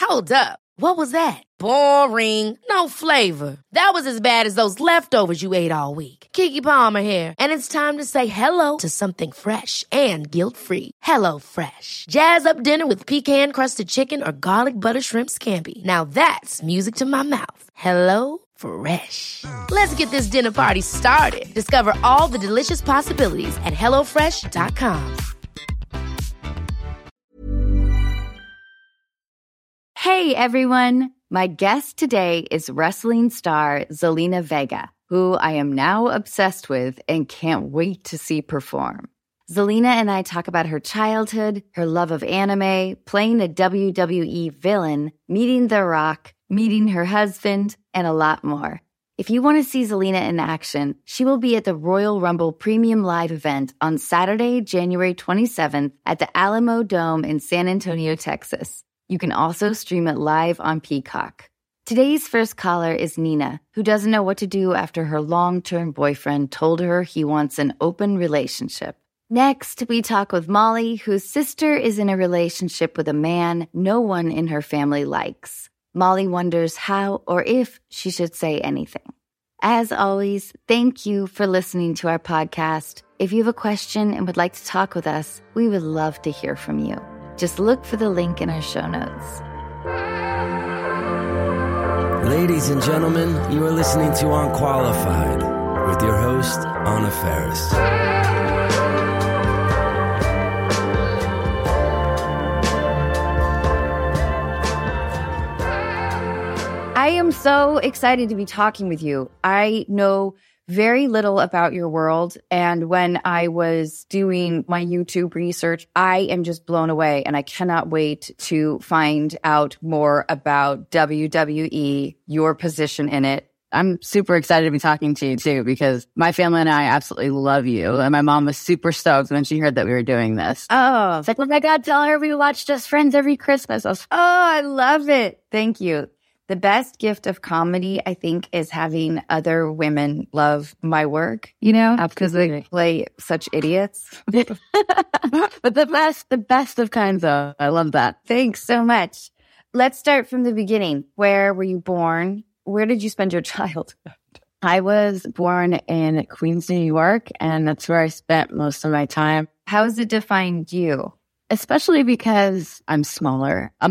Hold up. What was that? Boring. No flavor. That was as bad as those leftovers you ate all week. Keke Palmer here, and it's time to say hello to something fresh and guilt-free. Hello Fresh. Jazz up dinner with pecan-crusted chicken or garlic butter shrimp scampi. Now that's music to my mouth. Hello Fresh. Let's get this dinner party started. Discover all the delicious possibilities at hellofresh.com. Hey everyone! My guest today is wrestling star Zelina Vega, who I am now obsessed with and can't wait to see perform. Zelina and I talk about her childhood, her love of anime, playing a WWE villain, meeting The Rock, meeting her husband, and a lot more. If you want to see Zelina in action, she will be at the Royal Rumble Premium Live event on Saturday, January 27th at the Alamo Dome in San Antonio, Texas. You can also stream it live on Peacock. Today's first caller is Nina, who doesn't know what to do after her long-term boyfriend told her he wants an open relationship. Next, we talk with Molly, whose sister is in a relationship with a man no one in her family likes. Molly wonders how or if she should say anything. As always, thank you for listening to our podcast. If you have a question and would like to talk with us, we would love to hear from you. Just look for the link in our show notes. Ladies and gentlemen, you are listening to Unqualified with your host, Anna Faris. I am so excited to be talking with you. I know very little about your world, and when I was doing my YouTube research, I am just blown away, and I cannot wait to find out more about WWE, your position in it. I'm super excited to be talking to you too, because my family and I absolutely love you. And my mom was super stoked when she heard that we were doing this. Oh, It's like, oh my God, tell her we watch Just Friends every Christmas. I love it. Thank you. The best gift of comedy, I think, is having other women love my work, because they play such idiots. But the best of kinds, though. I love that. Thanks so much. Let's start from the beginning. Where were you born? Where did you spend your childhood? I was born in Queens, New York, and that's where I spent most of my time. How has it defined you? Especially because I'm smaller. I'm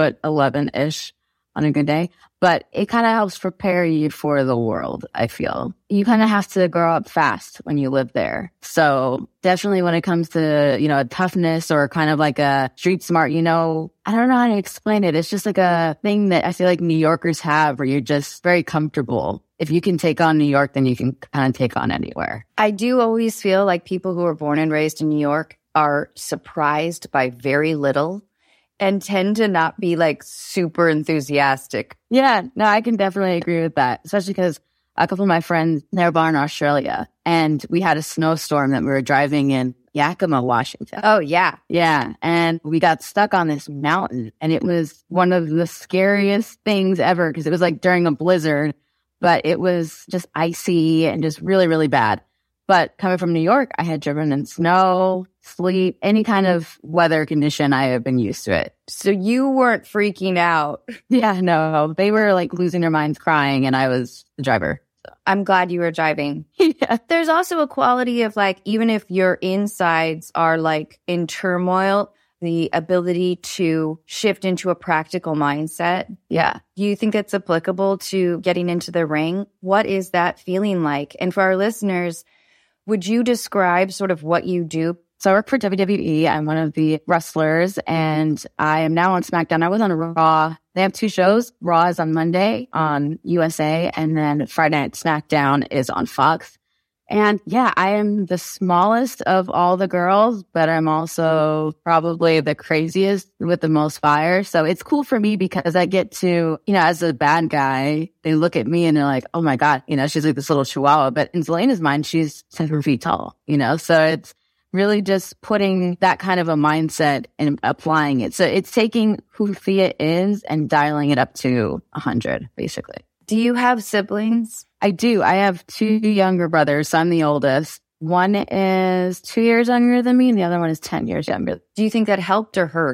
4'11" on a good day, but it kind of helps prepare you for the world, I feel. You kind of have to grow up fast when you live there. So definitely when it comes to, toughness or kind of like a street smart, I don't know how to explain it. It's just like a thing that I feel like New Yorkers have where you're just very comfortable. If you can take on New York, then you can kind of take on anywhere. I do always feel like people who are born and raised in New York are surprised by very little and tend to not be like super enthusiastic. Yeah, no, I can definitely agree with that, especially because a couple of my friends, they were born in Australia, and we had a snowstorm that we were driving in Yakima, Washington. Oh, yeah. Yeah, and we got stuck on this mountain, and it was one of the scariest things ever because it was like during a blizzard, but it was just icy and just really, really bad. But coming from New York, I had driven in snow, sleet, any kind of weather condition. I have been used to it. So you weren't freaking out. Yeah, no, they were like losing their minds crying, and I was the driver. So. I'm glad you were driving. Yeah. There's also a quality of like, even if your insides are like in turmoil, the ability to shift into a practical mindset. Yeah. Do you think that's applicable to getting into the ring? What is that feeling like? And for our listeners, would you describe sort of what you do? So I work for WWE. I'm one of the wrestlers, and I am now on SmackDown. I was on Raw. They have two shows. Raw is on Monday on USA, and then Friday Night SmackDown is on Fox. And yeah, I am the smallest of all the girls, but I'm also probably the craziest with the most fire. So it's cool for me because I get to, as a bad guy, they look at me and they're like, oh my God, she's like this little chihuahua. But in Zelina's mind, she's 7 feet tall, so it's really just putting that kind of a mindset and applying it. So it's taking who Thea is and dialing it up to 100, basically. Do you have siblings? I do. I have 2 younger brothers. So I'm the oldest. One is 2 years younger than me, and the other one is 10 years younger. Do you think that helped or hurt?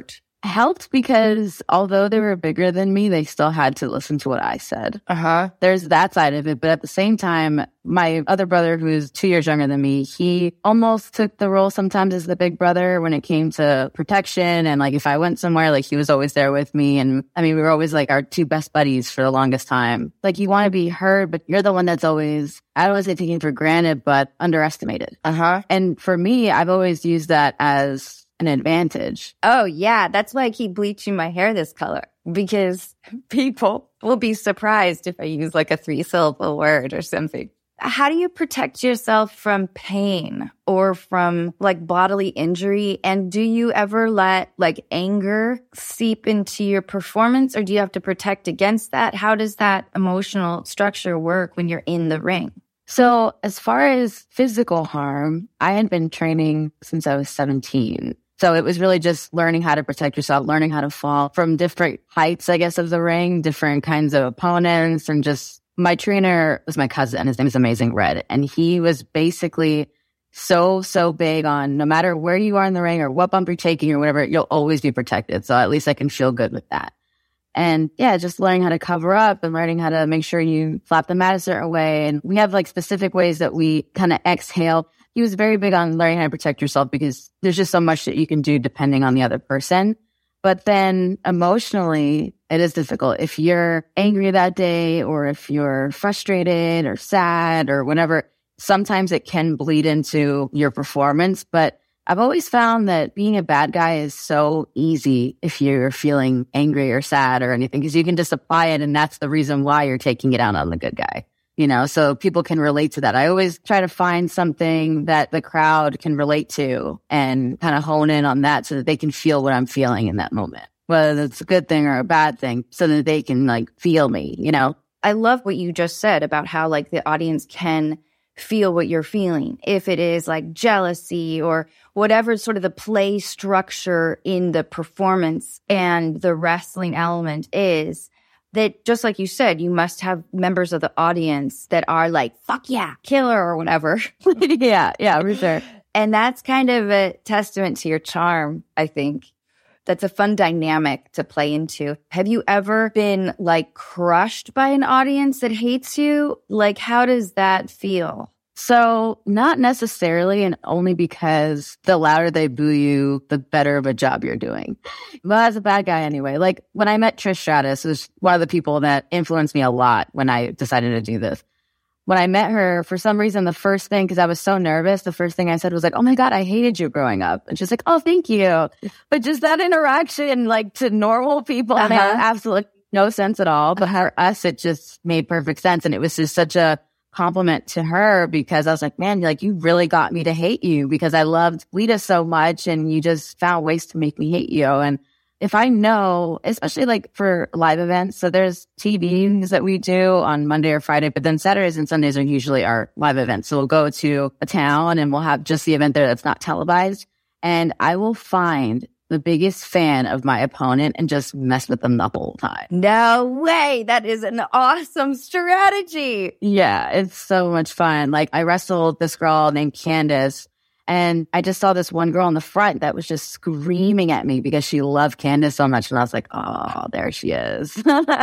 helped because although they were bigger than me, they still had to listen to what I said. There's that side of it. But at the same time, my other brother, who is 2 years younger than me, he almost took the role sometimes as the big brother when it came to protection. And like, if I went somewhere, like he was always there with me. And I mean, we were always like our two best buddies for the longest time. Like, you want to be heard, but you're the one that's always, I don't want to say taken for granted, but underestimated. And for me, I've always used that as an advantage. Oh, yeah. That's why I keep bleaching my hair this color, because people will be surprised if I use like a 3-syllable word or something. How do you protect yourself from pain or from like bodily injury? And do you ever let like anger seep into your performance, or do you have to protect against that? How does that emotional structure work when you're in the ring? So as far as physical harm, I had been training since I was 17. So it was really just learning how to protect yourself, learning how to fall from different heights, I guess, of the ring, different kinds of opponents. And just, my trainer was my cousin. His name is Amazing Red. And he was basically so big on no matter where you are in the ring or what bump you're taking or whatever, you'll always be protected. So at least I can feel good with that. And yeah, just learning how to cover up and learning how to make sure you flap the mat a certain way. And we have like specific ways that we kind of exhale. He was very big on learning how to protect yourself because there's just so much that you can do depending on the other person. But then emotionally, it is difficult. If you're angry that day or if you're frustrated or sad or whatever, sometimes it can bleed into your performance. But I've always found that being a bad guy is so easy if you're feeling angry or sad or anything, because you can just apply it and that's the reason why you're taking it out on the good guy. You know, so people can relate to that. I always try to find something that the crowd can relate to and kind of hone in on that so that they can feel what I'm feeling in that moment, whether it's a good thing or a bad thing, so that they can like feel me, you know? I love what you just said about how like the audience can feel what you're feeling. If it is like jealousy or whatever sort of the play structure in the performance and the wrestling element is, that just like you said, you must have members of the audience that are like, fuck yeah, killer or whatever. Yeah, for sure. And that's kind of a testament to your charm, I think. That's a fun dynamic to play into. Have you ever been like crushed by an audience that hates you? Like, how does that feel? So not necessarily, and only because the louder they boo you, the better of a job you're doing. Well, as a bad guy anyway. Like when I met Trish Stratus, it was one of the people that influenced me a lot when I decided to do this. When I met her, for some reason, the first thing, because I was so nervous, the first thing I said was like, oh my God, I hated you growing up. And she's like, oh, thank you. But just that interaction, like to normal people, made absolutely no sense at all. But for us, it just made perfect sense. And it was just such a compliment to her because I was like, man, like you really got me to hate you because I loved Lita so much and you just found ways to make me hate you. And if I know, especially like for live events, so there's TVs that we do on Monday or Friday, but then Saturdays and Sundays are usually our live events. So we'll go to a town and we'll have just the event there that's not televised. And I will find the biggest fan of my opponent and just mess with them the whole time. No way. That is an awesome strategy. Yeah, it's so much fun. Like I wrestled this girl named Candace and I just saw this one girl in the front that was just screaming at me because she loved Candace so much. And I was like, oh, there she is.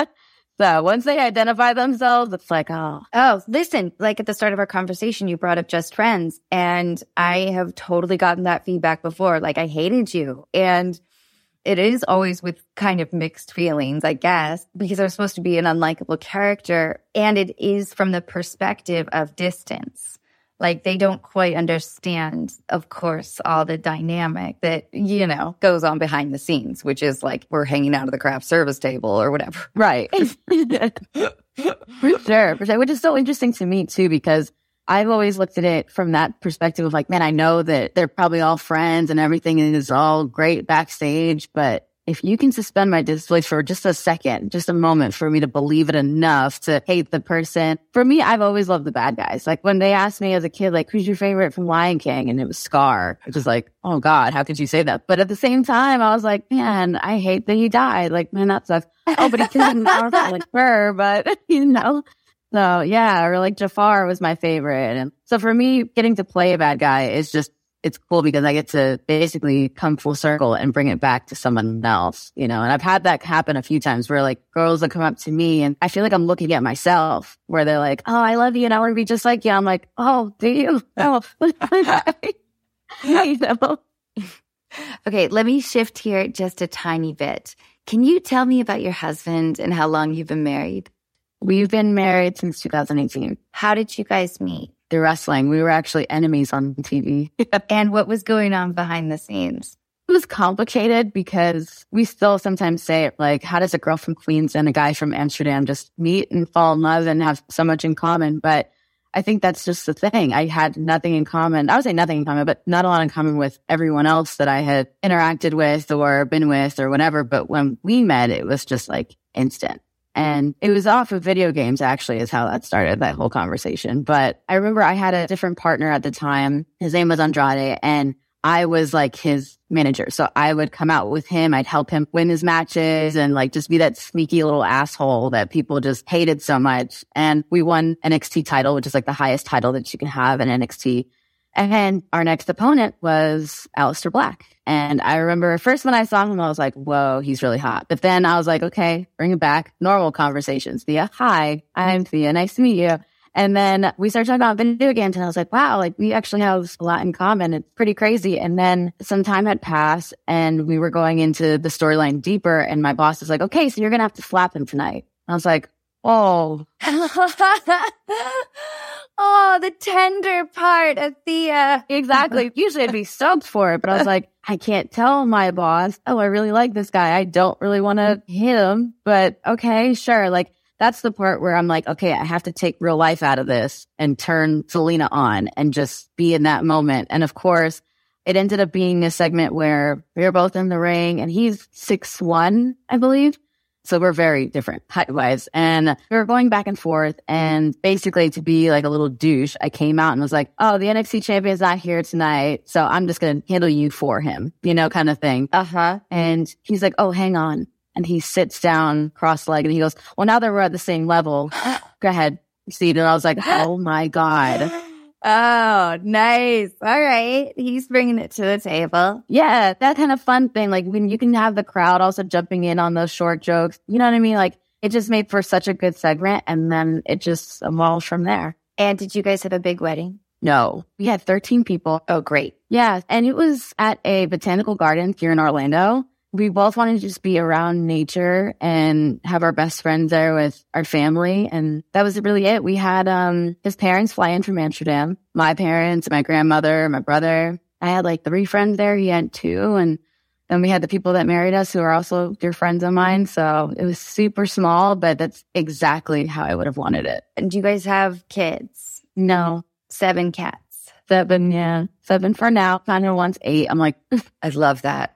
So once they identify themselves, it's like, Oh, listen, like at the start of our conversation, you brought up Just Friends. And I have totally gotten that feedback before. Like, I hated you. And it is always with kind of mixed feelings, I guess, because I'm supposed to be an unlikable character. And it is from the perspective of distance. Like, they don't quite understand, of course, all the dynamic that, you know, goes on behind the scenes, which is like we're hanging out at the craft service table or whatever. Right. For sure. Which is so interesting to me, too, because I've always looked at it from that perspective of like, man, I know that they're probably all friends and everything is all great backstage, but if you can suspend my disbelief for just a second, just a moment for me to believe it enough to hate the person. For me, I've always loved the bad guys. Like when they asked me as a kid, like, who's your favorite from Lion King? And it was Scar. It was like, oh God, how could you say that? But at the same time, I was like, man, I hate that he died. Like, man, that sucks. Oh, but he killed like her, but you know. So yeah, or like Jafar was my favorite. And so for me, getting to play a bad guy is just it's cool because I get to basically come full circle and bring it back to someone else, you know. And I've had that happen a few times where like girls will come up to me and I feel like I'm looking at myself where they're like, oh, I love you and I want to be just like you. I'm like, oh, do you? Oh, you know? Okay, let me shift here just a tiny bit. Can you tell me about your husband and how long you've been married? We've been married since 2018. How did you guys meet? Through wrestling. We were actually enemies on TV. And what was going on behind the scenes? It was complicated because we still sometimes say, like, how does a girl from Queens and a guy from Amsterdam just meet and fall in love and have so much in common? But I think that's just the thing. I had nothing in common. I would say nothing in common, but not a lot in common with everyone else that I had interacted with or been with or whatever. But when we met, it was just like instant. And it was off of video games, actually, is how that started, that whole conversation. But I remember I had a different partner at the time. His name was Andrade, and I was like his manager. So I would come out with him. I'd help him win his matches and like just be that sneaky little asshole that people just hated so much. And we won NXT title, which is like the highest title that you can have in NXT. And our next opponent was Aleister Black. And I remember first when I saw him, I was like, whoa, he's really hot. But then I was like, okay, bring it back. Normal conversations. Thea, hi, I'm Thea. Nice to meet you. And then we started talking about video games and I was like, wow, like we actually have a lot in common. It's pretty crazy. And then some time had passed and we were going into the storyline deeper. And my boss was like, okay, so you're going to have to slap him tonight. I was like, oh. Oh, the tender part of Thea. Exactly. Usually I'd be stoked for it, but I was like, I can't tell my boss, oh, I really like this guy. I don't really want to hit him, but okay, sure. Like that's the part where I'm like, okay, I have to take real life out of this and turn Zelina on and just be in that moment. And of course, it ended up being a segment where we were both in the ring and he's 6'1", I believe. So we're very different height-wise. And we were going back and forth. And basically to be like a little douche, I came out and was like, oh, the NXT champion's not here tonight. So I'm just going to handle you for him, you know, kind of thing. Uh-huh. And he's like, oh, hang on. And he sits down cross-legged and he goes, well, now that we're at the same level, go ahead, seat. And I was like, oh my God. Oh, nice. All right. He's bringing it to the table. Yeah, that kind of fun thing. Like when you can have the crowd also jumping in on those short jokes. You know what I mean? Like it just made for such a good segment. And then it just evolved from there. And did you guys have a big wedding? No, we had 13 people. Oh, great. Yeah. And it was at a botanical garden here in Orlando. We both wanted to just be around nature and have our best friends there with our family. And that was really it. We had his parents fly in from Amsterdam, my parents, my grandmother, my brother. I had like 3 friends there. He had 2. And then we had the people that married us who are also dear friends of mine. So it was super small, but that's exactly how I would have wanted it. And do you guys have kids? No. 7 cats. 7, yeah. 7 for now. Kind of wants 8. I'm like, I love that.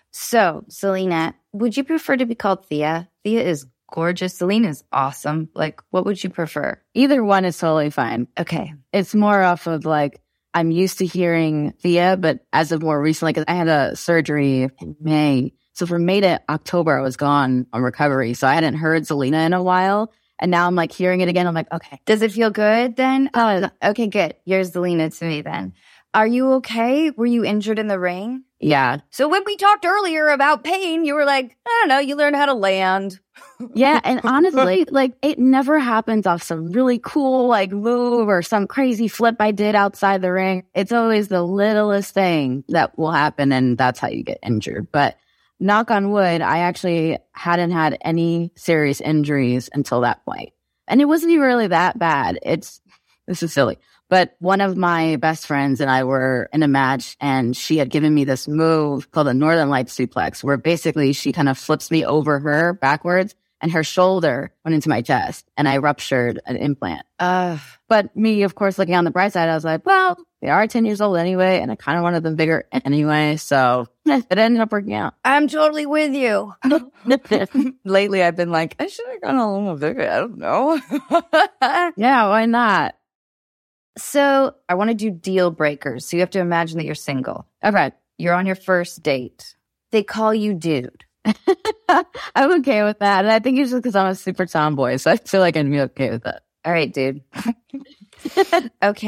So, Zelina, would you prefer to be called Thea? Thea is gorgeous. Zelina's awesome. Like, what would you prefer? Either one is totally fine. Okay. It's more off of like, I'm used to hearing Thea, but as of more recently, because I had a surgery in May. So from May to October, I was gone on recovery. So I hadn't heard Zelina in a while. And now I'm like hearing it again. I'm like, okay. Does it feel good then? Oh, okay, good. You're Zelina to me then. Are you okay? Were you injured in the ring? Yeah. So when we talked earlier about pain, you were like, I don't know, you learned how to land. Yeah. And honestly, like it never happens off some really cool like move or some crazy flip I did outside the ring. It's always the littlest thing that will happen. And that's how you get injured. But knock on wood, I actually hadn't had any serious injuries until that point. And it wasn't even really that bad. This is silly. But one of my best friends and I were in a match and she had given me this move called a Northern Lights suplex, where basically she kind of flips me over her backwards and her shoulder went into my chest and I ruptured an implant. But me, of course, looking on the bright side, I was like, well, they are 10 years old anyway. And I kind of wanted them bigger anyway. So it ended up working out. I'm totally with you. Lately, I've been like, I should have gone a little bigger. I don't know. Yeah, why not? So I want to do deal breakers. So you have to imagine that you're single. Okay. You're on your first date. They call you dude. I'm okay with that. And I think it's just because I'm a super tomboy. So I feel like I'd be okay with that. All right, dude. Okay.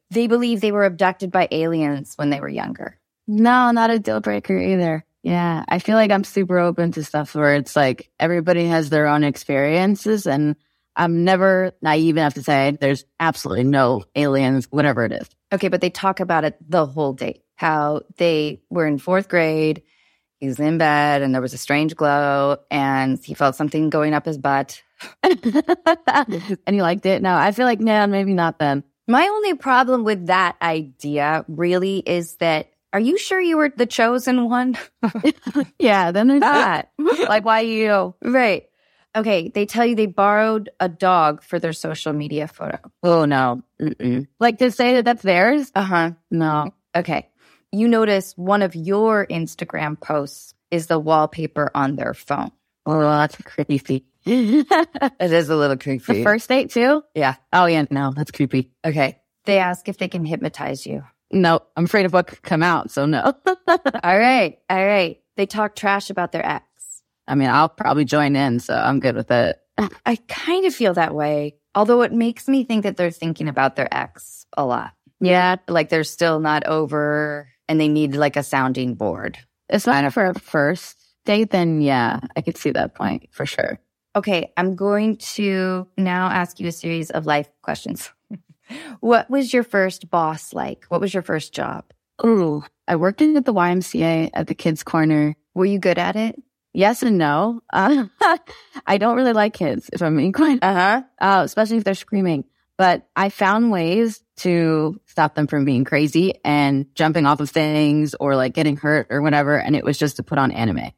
they believe they were abducted by aliens when they were younger. No, not a deal breaker either. Yeah, I feel like I'm super open to stuff where it's like everybody has their own experiences, and I'm never naive enough to say there's absolutely no aliens, whatever it is. Okay, but they talk about it the whole date. How they were in 4th grade, he was in bed, and there was a strange glow, and he felt something going up his butt. And you liked it? No, I feel like, nah, maybe not then. My only problem with that idea really is that, are you sure you were the chosen one? Yeah, then there's that. Like, why you? Right. Okay, they tell you they borrowed a dog for their social media photo. Oh, no. Mm-mm. Like, to say that that's theirs? Uh-huh. No. Okay. You notice one of your Instagram posts is the wallpaper on their phone. Oh, that's creepy. It is a little creepy. The first date, too? Yeah. Oh, yeah, no, that's creepy. Okay. They ask if they can hypnotize you. No, I'm afraid of what could come out, so no. All right. They talk trash about their ex. I mean, I'll probably join in, so I'm good with it. I kind of feel that way, although it makes me think that they're thinking about their ex a lot. Yeah. Like they're still not over and they need like a sounding board. It's not for a first date, then yeah, I could see that point for sure. Okay, I'm going to now ask you a series of life questions. What was your first boss like? What was your first job? Ooh, I worked at the YMCA at the Kids Corner. Were you good at it? Yes and no. I don't really like kids, if I'm being quite, especially if they're screaming. But I found ways to stop them from being crazy and jumping off of things or like getting hurt or whatever. And it was just to put on anime.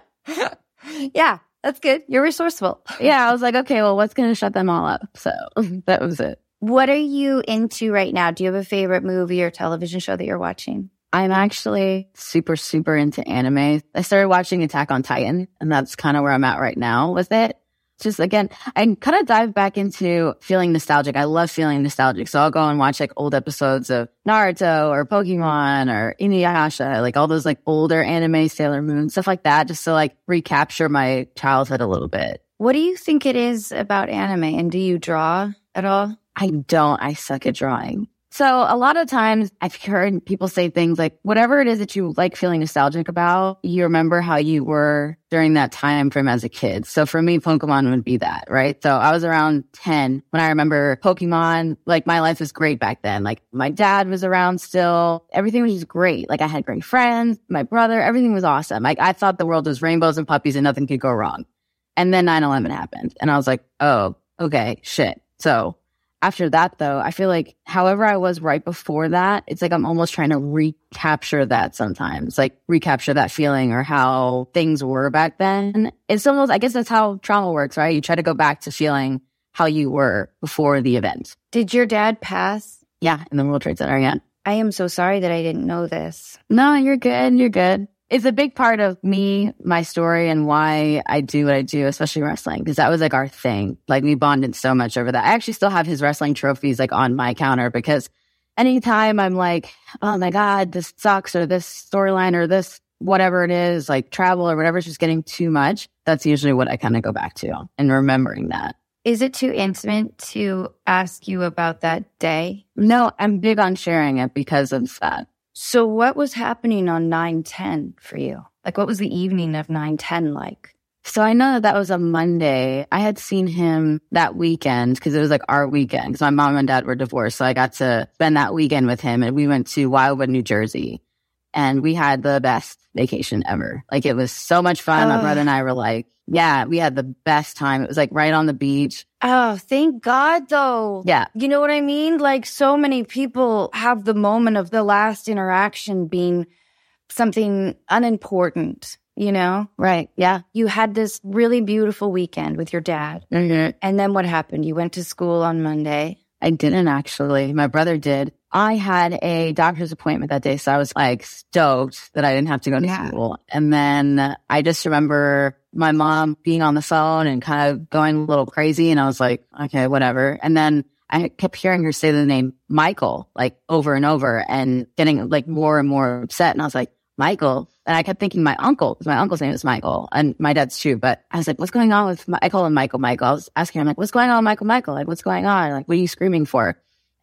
Yeah, that's good. You're resourceful. Yeah, I was like, okay, well, what's going to shut them all up? So that was it. What are you into right now? Do you have a favorite movie or television show that you're watching? I'm actually super, super into anime. I started watching Attack on Titan, and that's kind of where I'm at right now with it. Just, again, I kind of dive back into feeling nostalgic. I love feeling nostalgic. So I'll go and watch like old episodes of Naruto or Pokemon or Inuyasha, like all those like older anime, Sailor Moon, stuff like that, just to like recapture my childhood a little bit. What do you think it is about anime? And do you draw at all? I don't. I suck at drawing. So a lot of times I've heard people say things like, whatever it is that you like feeling nostalgic about, you remember how you were during that time frame as a kid. So for me, Pokemon would be that, right? So I was around 10 when I remember Pokemon. Like my life was great back then. Like my dad was around still. Everything was just great. Like I had great friends, my brother, everything was awesome. Like I thought the world was rainbows and puppies and nothing could go wrong. And then 9/11 happened. And I was like, oh, okay, shit. So after that, though, I feel like however I was right before that, it's like I'm almost trying to recapture that sometimes, like recapture that feeling or how things were back then. It's almost, I guess that's how trauma works, right? You try to go back to feeling how you were before the event. Did your dad pass? Yeah, in the World Trade Center, yeah. I am so sorry that I didn't know this. No, you're good. You're good. It's a big part of me, my story, and why I do what I do, especially wrestling, because that was like our thing. Like we bonded so much over that. I actually still have his wrestling trophies like on my counter because anytime I'm like, oh my God, this sucks or this storyline or this whatever it is, like travel or whatever is just getting too much, that's usually what I kind of go back to and remembering that. Is it too intimate to ask you about that day? No, I'm big on sharing it because of that. So what was happening on 9/10 for you? Like, what was the evening of 9/10 like? So I know that was a Monday. I had seen him that weekend because it was like our weekend because my mom and dad were divorced. So I got to spend that weekend with him and we went to Wildwood, New Jersey. And we had the best vacation ever. Like it was so much fun. My brother and I were like, yeah, we had the best time. It was like right on the beach. Oh, thank God though. Yeah. You know what I mean? Like so many people have the moment of the last interaction being something unimportant, you know? Right. Yeah. You had this really beautiful weekend with your dad. Mm-hmm. And then what happened? You went to school on Monday. I didn't actually. My brother did. I had a doctor's appointment that day, so I was like stoked that I didn't have to go to school. And then I just remember my mom being on the phone and kind of going a little crazy. And I was like, okay, whatever. And then I kept hearing her say the name Michael, like over and over and getting like more and more upset. And I was like, Michael. And I kept thinking my uncle, because my uncle's name is Michael and my dad's too. But I was like, what's going on with I call him Michael. I was asking him like, what's going on, Michael? Like, what's going on? Like, what are you screaming for?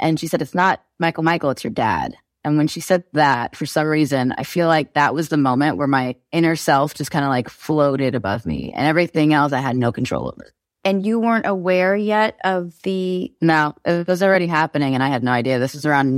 And she said, it's not Michael, it's your dad. And when she said that, for some reason, I feel like that was the moment where my inner self just kind of like floated above me, and everything else I had no control over. And you weren't aware yet of the... No, it was already happening and I had no idea. This was around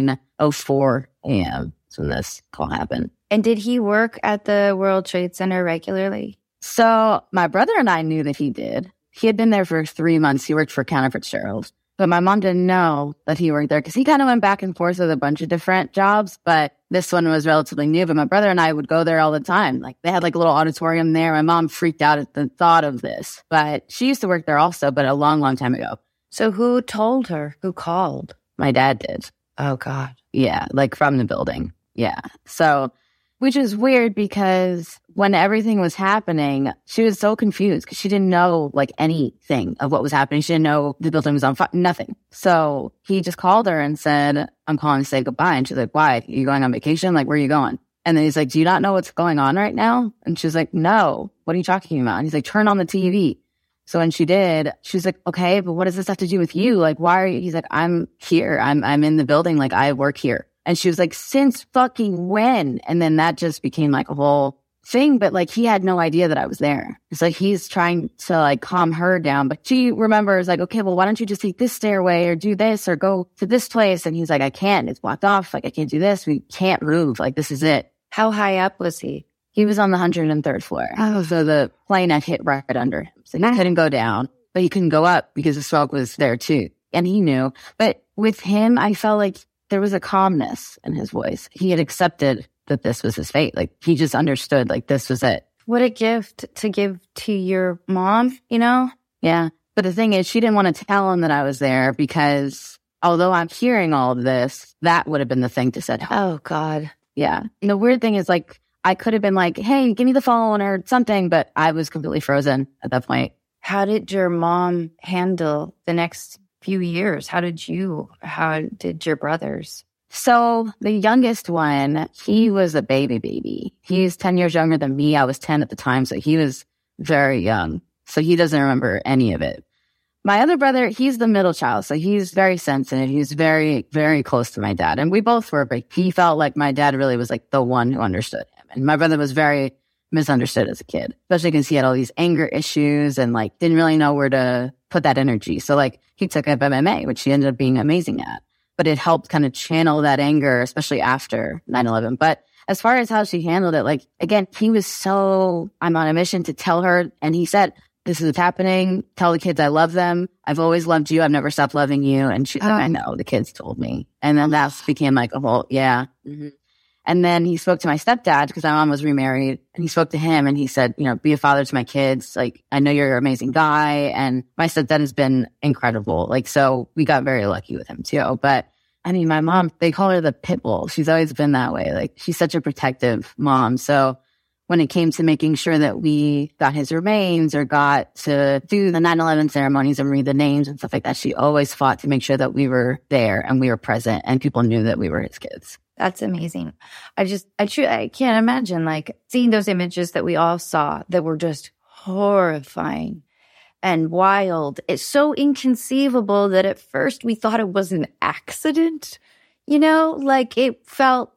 9:04 a.m. when this call happened. And did he work at the World Trade Center regularly? So my brother and I knew that he did. He had been there for 3 months. He worked for Counter Fitzgerald. But my mom didn't know that he worked there because he kind of went back and forth with a bunch of different jobs. But this one was relatively new. But my brother and I would go there all the time. Like they had like a little auditorium there. My mom freaked out at the thought of this. But she used to work there also, but a long, long time ago. So who told her? Who called? My dad did. Oh, God. Yeah, like from the building. Yeah. So, which is weird because when everything was happening, she was so confused because she didn't know like anything of what was happening. She didn't know the building was on fire, nothing. So he just called her and said, I'm calling to say goodbye. And she's like, why? Are you going on vacation? Like, where are you going? And then he's like, do you not know what's going on right now? And she's like, no, what are you talking about? And he's like, turn on the TV. So when she did, she was like, okay, but what does this have to do with you? Like, why are you? He's like, I'm here. I'm in the building. Like, I work here. And she was like, since fucking when? And then that just became like a whole thing. But like, he had no idea that I was there. It's like, he's trying to like calm her down. But she remembers like, okay, well, why don't you just take this stairway or do this or go to this place? And he's like, I can't. It's blocked off. Like, I can't do this. We can't move. Like, this is it. How high up was he? He was on the 103rd floor. Oh. So the plane had hit right under him. So he couldn't go down, but he couldn't go up because the smoke was there too. And he knew. But with him, I felt like there was a calmness in his voice. He had accepted that this was his fate. Like he just understood like this was it. What a gift to give to your mom, you know? Yeah. But the thing is, she didn't want to tell him that I was there because although I'm hearing all of this, that would have been the thing to say. Oh, God. Yeah. And the weird thing is like, I could have been like, hey, give me the phone or something, but I was completely frozen at that point. How did your mom handle the next few years? How did your brothers? So the youngest one, he was a baby. He's 10 years younger than me. I was 10 at the time, so he was very young. So he doesn't remember any of it. My other brother, he's the middle child, so he's very sensitive. He's very, very close to my dad. And we both were, but he felt like my dad really was like the one who understood him. And my brother was very misunderstood as a kid, especially because he had all these anger issues and like didn't really know where to put that energy. So like he took up MMA, which he ended up being amazing at. But it helped kind of channel that anger, especially after 9/11. But as far as how she handled it, like, again, he was so, I'm on a mission to tell her. And he said, this is what's happening. Tell the kids I love them. I've always loved you. I've never stopped loving you. And she's like, I know, the kids told me. And then that became like a whole, yeah. Mm-hmm. And then he spoke to my stepdad because my mom was remarried. And he spoke to him and he said, you know, be a father to my kids. Like, I know you're an amazing guy. And my stepdad has been incredible. Like, so we got very lucky with him too. But I mean, my mom, they call her the pit bull. She's always been that way. Like, she's such a protective mom. So when it came to making sure that we got his remains or got to do the 9/11 ceremonies and read the names and stuff like that, she always fought to make sure that we were there and we were present and people knew that we were his kids. That's amazing. I can't imagine like seeing those images that we all saw that were just horrifying and wild. It's so inconceivable that at first we thought it was an accident, you know, like it felt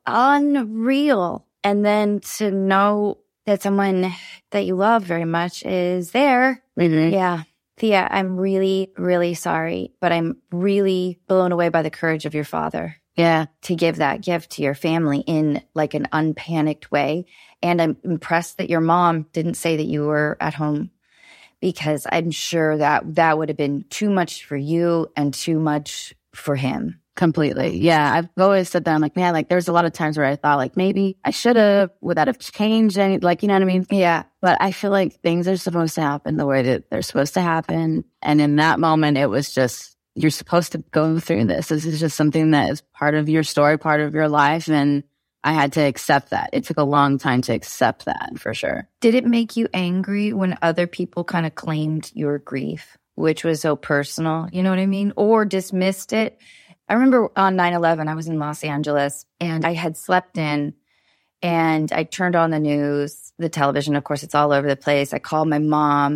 unreal. And then to know that someone that you love very much is there. Mm-hmm. Yeah. Thea, I'm really, really sorry, but I'm really blown away by the courage of your father. Yeah. To give that gift to your family in like an unpanicked way. And I'm impressed that your mom didn't say that you were at home, because I'm sure that would have been too much for you and too much for him. Completely. Yeah. I've always said that. I'm like, man, like there's a lot of times where I thought like maybe I should have, would that have changed any, like, you know what I mean? Yeah. But I feel like things are supposed to happen the way that they're supposed to happen. And in that moment, it was just, you're supposed to go through this. This is just something that is part of your story, part of your life. And I had to accept that. It took a long time to accept that, for sure. Did it make you angry when other people kind of claimed your grief, which was so personal, you know what I mean? Or dismissed it? I remember on 9/11, I was in Los Angeles and I had slept in and I turned on the news, the television. Of course, it's all over the place. I called my mom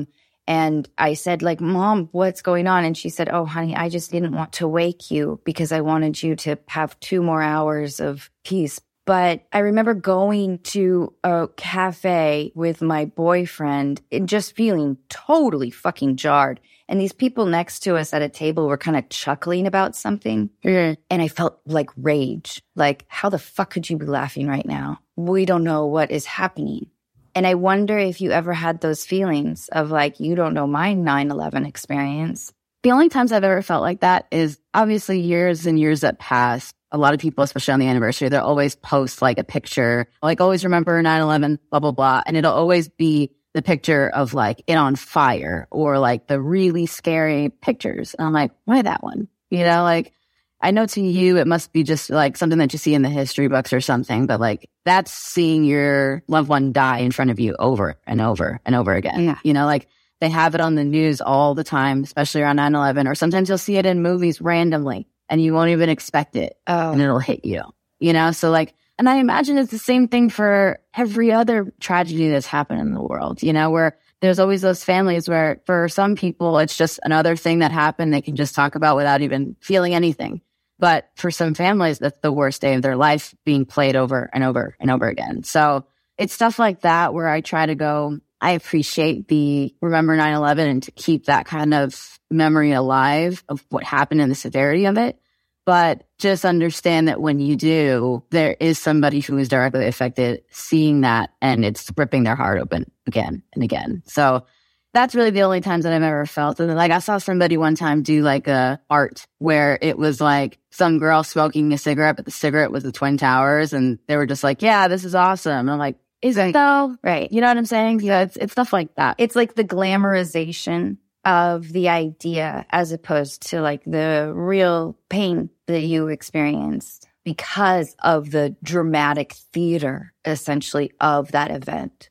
And I said, like, Mom, what's going on? And she said, oh, honey, I just didn't want to wake you because I wanted you to have 2 more hours of peace. But I remember going to a cafe with my boyfriend and just feeling totally fucking jarred. And these people next to us at a table were kind of chuckling about something. And I felt like rage. Like, how the fuck could you be laughing right now? We don't know what is happening. And I wonder if you ever had those feelings of like, you don't know my 9/11 experience. The only times I've ever felt like that is obviously years and years that passed. A lot of people, especially on the anniversary, they'll always post like a picture, like always remember 9/11, blah, blah, blah. And it'll always be the picture of like it on fire or like the really scary pictures. And I'm like, why that one? You know, like I know to you, it must be just like something that you see in the history books or something, but like that's seeing your loved one die in front of you over and over and over again. Yeah. You know, like they have it on the news all the time, especially around 9/11, or sometimes you'll see it in movies randomly and you won't even expect it and it'll hit you, you know? So like, and I imagine it's the same thing for every other tragedy that's happened in the world, you know, where there's always those families where for some people, it's just another thing that happened they can just talk about without even feeling anything. But for some families, that's the worst day of their life being played over and over and over again. So it's stuff like that where I try to go, I appreciate the remember 9/11 and to keep that kind of memory alive of what happened and the severity of it. But just understand that when you do, there is somebody who is directly affected seeing that and it's ripping their heart open again and again. So that's really the only times that I've ever felt. And like I saw somebody one time do like a art where it was like some girl smoking a cigarette, but the cigarette was the Twin Towers. And they were just like, yeah, this is awesome. And I'm like, is it though? Right. You know what I'm saying? Yeah, it's stuff like that. It's like the glamorization of the idea as opposed to like the real pain that you experienced because of the dramatic theater, essentially, of that event.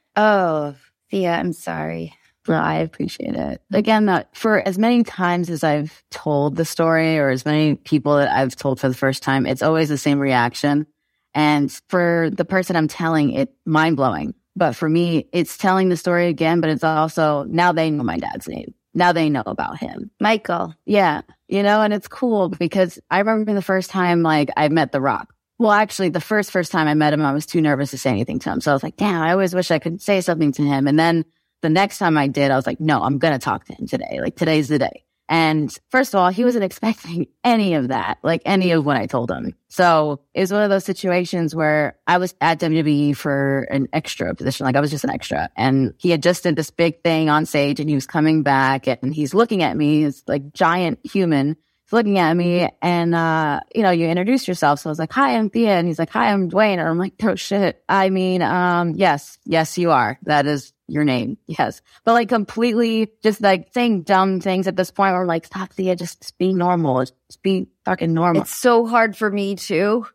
Oh, Thea, I'm sorry. No, I appreciate it. Again, for as many times as I've told the story or as many people that I've told for the first time, it's always the same reaction. And for the person I'm telling, it's mind-blowing. But for me, it's telling the story again, but it's also, now they know my dad's name. Now they know about him. Michael. Yeah. You know, and it's cool because I remember the first time, like, I met The Rock. Well, actually, the first time I met him, I was too nervous to say anything to him. So I was like, damn, I always wish I could say something to him. And then the next time I did, I was like, no, I'm going to talk to him today. Like, today's the day. And first of all, he wasn't expecting any of that, like any of what I told him. So it was one of those situations where I was at WWE for an extra position. Like I was just an extra. And he had just did this big thing on stage and he was coming back and he's looking at me. He's like giant human. He's looking at me and, you know, you introduce yourself. So I was like, hi, I'm Thea. And he's like, hi, I'm Dwayne. And I'm like, oh shit. I mean, yes, you are. That is your name. Yes. But like completely just like saying dumb things at this point where I'm like, stop, Thea, just be normal. Just be fucking normal. It's so hard for me too.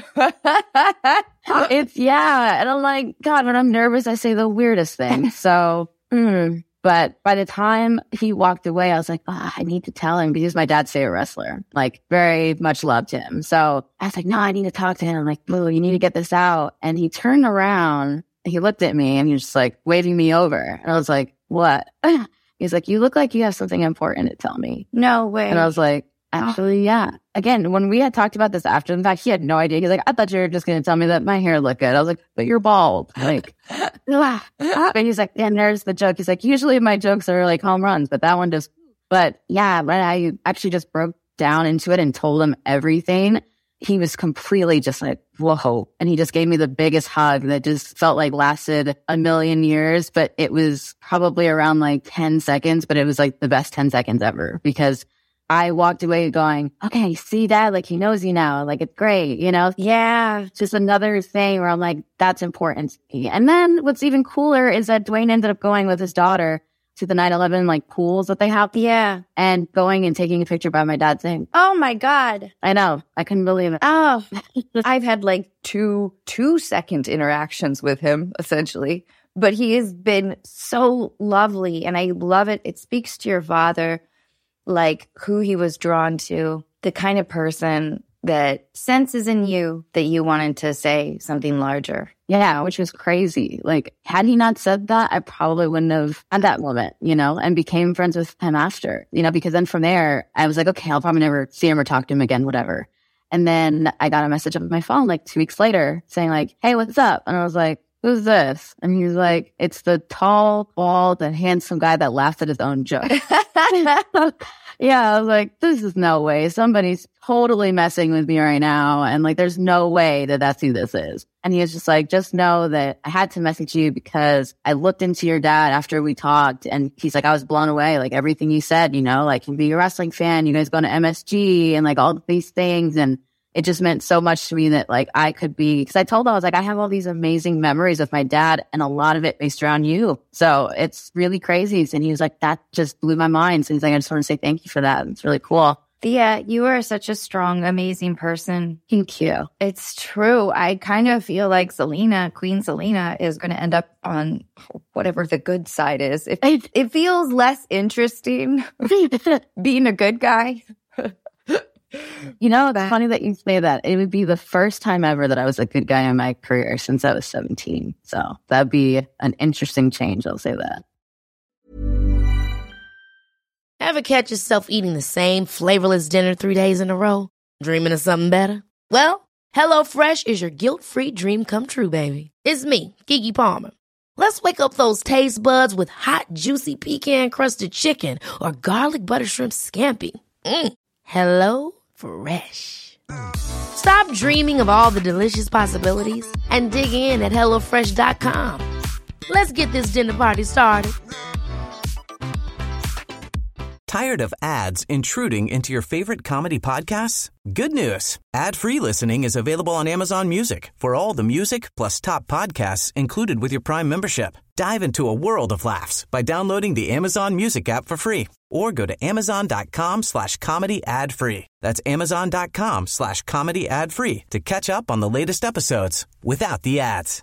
Yeah. And I'm like, God, when I'm nervous, I say the weirdest things. So, But by the time he walked away, I was like, I need to tell him because my dad's favorite wrestler, like very much loved him. So I was like, no, I need to talk to him. I'm like, Boo, you need to get this out. And he turned around, he looked at me and he was just like waving me over. And I was like, what? He's like, you look like you have something important to tell me. No way. And I was like, actually, yeah. Again, when we had talked about this after the fact, he had no idea. He's like, I thought you were just going to tell me that my hair looked good. I was like, but you're bald. Like, and he's like, and there's the joke. He's like, usually my jokes are like home runs, but that one just, but yeah, when I actually just broke down into it and told him everything, he was completely just like, whoa. And he just gave me the biggest hug that just felt like lasted a million years, but it was probably around like 10 seconds, but it was like the best 10 seconds ever because I walked away going, okay, see that? Like, he knows you now. Like, it's great, you know? Yeah. Just another thing where I'm like, that's important to me. And then what's even cooler is that Dwayne ended up going with his daughter to the 9/11, like, pools that they have. Yeah. And going and taking a picture by my dad's name. Oh, my God. I know. I couldn't believe it. Oh, I've had like two-second interactions with him, essentially. But he has been so lovely, and I love it. It speaks to your father, like who he was drawn to, the kind of person that senses in you that you wanted to say something larger. Yeah, which was crazy. Like, had he not said that, I probably wouldn't have had that moment, and became friends with him after, because then from there, I was like, okay, I'll probably never see him or talk to him again, whatever. And then I got a message on my phone like 2 weeks later saying like, hey, what's up? And I was like, who's this? And he was like, it's the tall, bald, and handsome guy that laughed at his own joke. Yeah, I was like, this is no way. Somebody's totally messing with me right now. And like, there's no way that that's who this is. And he was just like, just know that I had to message you because I looked into your dad after we talked. And he's like, I was blown away. Like everything you said, like him being a wrestling fan, you guys going to MSG and like all these things. And it just meant so much to me that like I could be, because I told him, I was like, I have all these amazing memories of my dad and a lot of it based around you. So it's really crazy. And he was like, that just blew my mind. So he's like, I just want to say thank you for that. It's really cool. Thea, you are such a strong, amazing person. Thank you. It's true. I kind of feel like Queen Zelina, is going to end up on whatever the good side is. It feels less interesting being a good guy. It's funny that you say that. It would be the first time ever that I was a good guy in my career since I was 17. So that'd be an interesting change. I'll say that. Ever catch yourself eating the same flavorless dinner 3 days in a row? Dreaming of something better? Well, HelloFresh is your guilt-free dream come true, baby. It's me, Keke Palmer. Let's wake up those taste buds with hot, juicy pecan-crusted chicken or garlic butter shrimp scampi. Hello Fresh. Stop dreaming of all the delicious possibilities and dig in at HelloFresh.com. Let's get this dinner party started. Tired of ads intruding into your favorite comedy podcasts? Good news. Ad-free listening is available on Amazon Music for all the music plus top podcasts included with your Prime membership. Dive into a world of laughs by downloading the Amazon Music app for free or go to amazon.com/comedy ad-free. That's amazon.com/comedy ad-free to catch up on the latest episodes without the ads.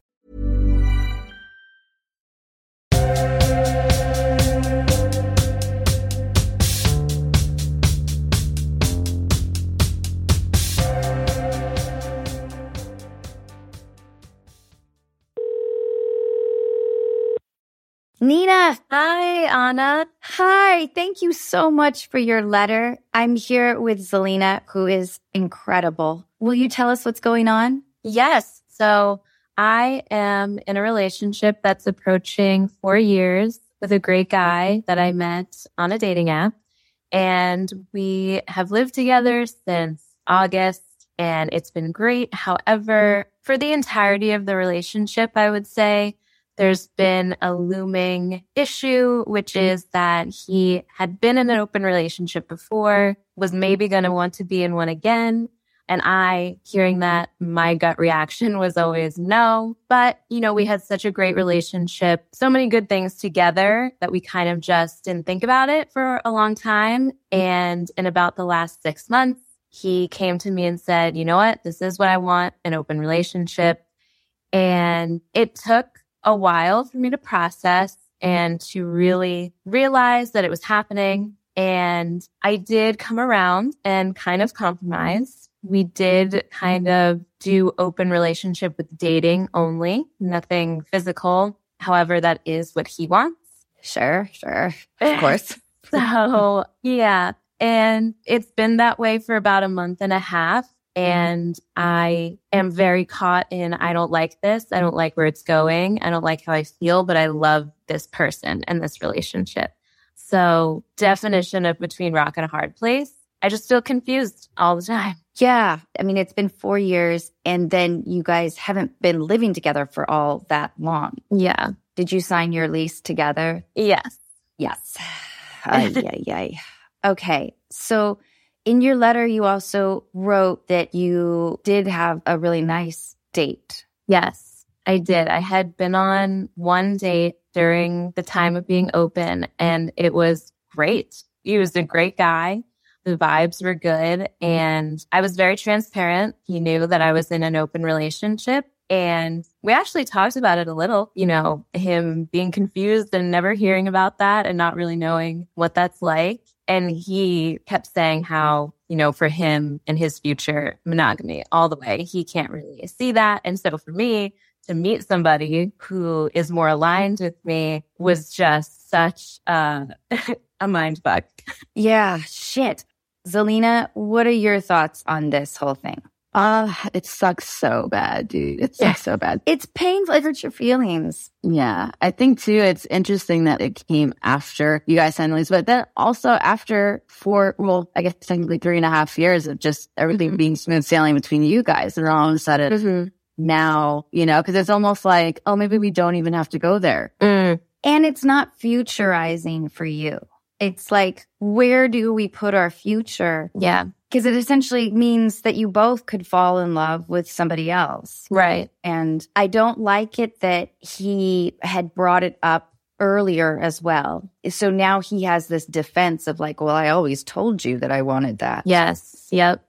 Nina. Hi, Anna. Hi. Thank you so much for your letter. I'm here with Zelina, who is incredible. Will you tell us what's going on? Yes. So I am in a relationship that's approaching 4 years with a great guy that I met on a dating app. And we have lived together since August, and it's been great. However, for the entirety of the relationship, I would say, there's been a looming issue, which is that he had been in an open relationship before, was maybe going to want to be in one again. And hearing that, my gut reaction was always no. But, we had such a great relationship, so many good things together that we kind of just didn't think about it for a long time. And in about the last 6 months, he came to me and said, you know what, this is what I want, an open relationship. And it took a while for me to process and to really realize that it was happening. And I did come around and kind of compromise. We did kind of do open relationship with dating only, nothing physical. However, that is what he wants. Sure. Of course. So, yeah. And it's been that way for about a month and a half. And I am very caught in, I don't like this. I don't like where it's going. I don't like how I feel, but I love this person and this relationship. So definition of between rock and a hard place. I just feel confused all the time. Yeah. I mean, it's been 4 years and then you guys haven't been living together for all that long. Yeah. Did you sign your lease together? Yes. Yes. Okay. So in your letter, you also wrote that you did have a really nice date. Yes, I did. I had been on one date during the time of being open, and it was great. He was a great guy. The vibes were good, and I was very transparent. He knew that I was in an open relationship, and we actually talked about it a little, him being confused and never hearing about that and not really knowing what that's like. And he kept saying how for him and his future, monogamy all the way. He can't really see that. And so for me to meet somebody who is more aligned with me was just such a mind fuck. Yeah, shit. Zelina, what are your thoughts on this whole thing? It sucks so bad, dude. It sucks so bad. It's painful. It hurts your feelings. Yeah. I think too, it's interesting that it came after you guys signed the lease, but then also after I guess technically 3.5 years of just everything being smooth sailing between you guys. And all of a sudden now, because it's almost like, oh, maybe we don't even have to go there. And it's not futurizing for you. It's like, where do we put our future? Yeah. Because it essentially means that you both could fall in love with somebody else. Right. And I don't like it that he had brought it up earlier as well. So now he has this defense of like, well, I always told you that I wanted that. Yes. Yep.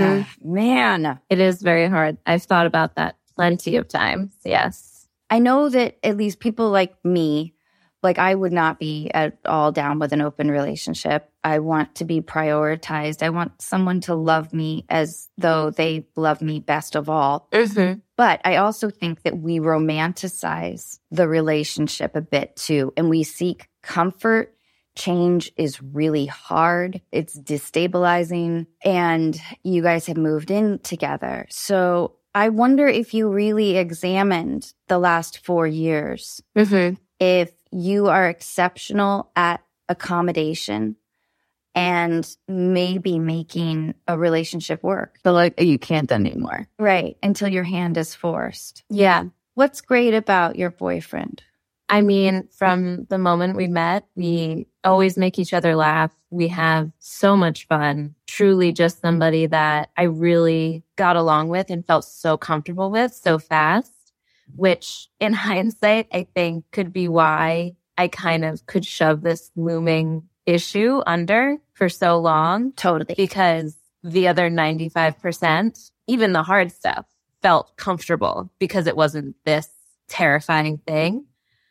Man. It is very hard. I've thought about that plenty of times. Yes. I know that at least people like me, like I would not be at all down with an open relationship. I want to be prioritized. I want someone to love me as though they love me best of all. But I also think that we romanticize the relationship a bit too. And we seek comfort. Change is really hard. It's destabilizing. And you guys have moved in together. So I wonder if you really examined the last 4 years. If you are exceptional at accommodation and maybe making a relationship work. But like, you can't anymore. Right. Until your hand is forced. Yeah. What's great about your boyfriend? I mean, from the moment we met, we always make each other laugh. We have so much fun. Truly just somebody that I really got along with and felt so comfortable with so fast, which in hindsight, I think could be why I kind of could shove this looming issue under for so long. Totally. Because the other 95%, even the hard stuff, felt comfortable because it wasn't this terrifying thing.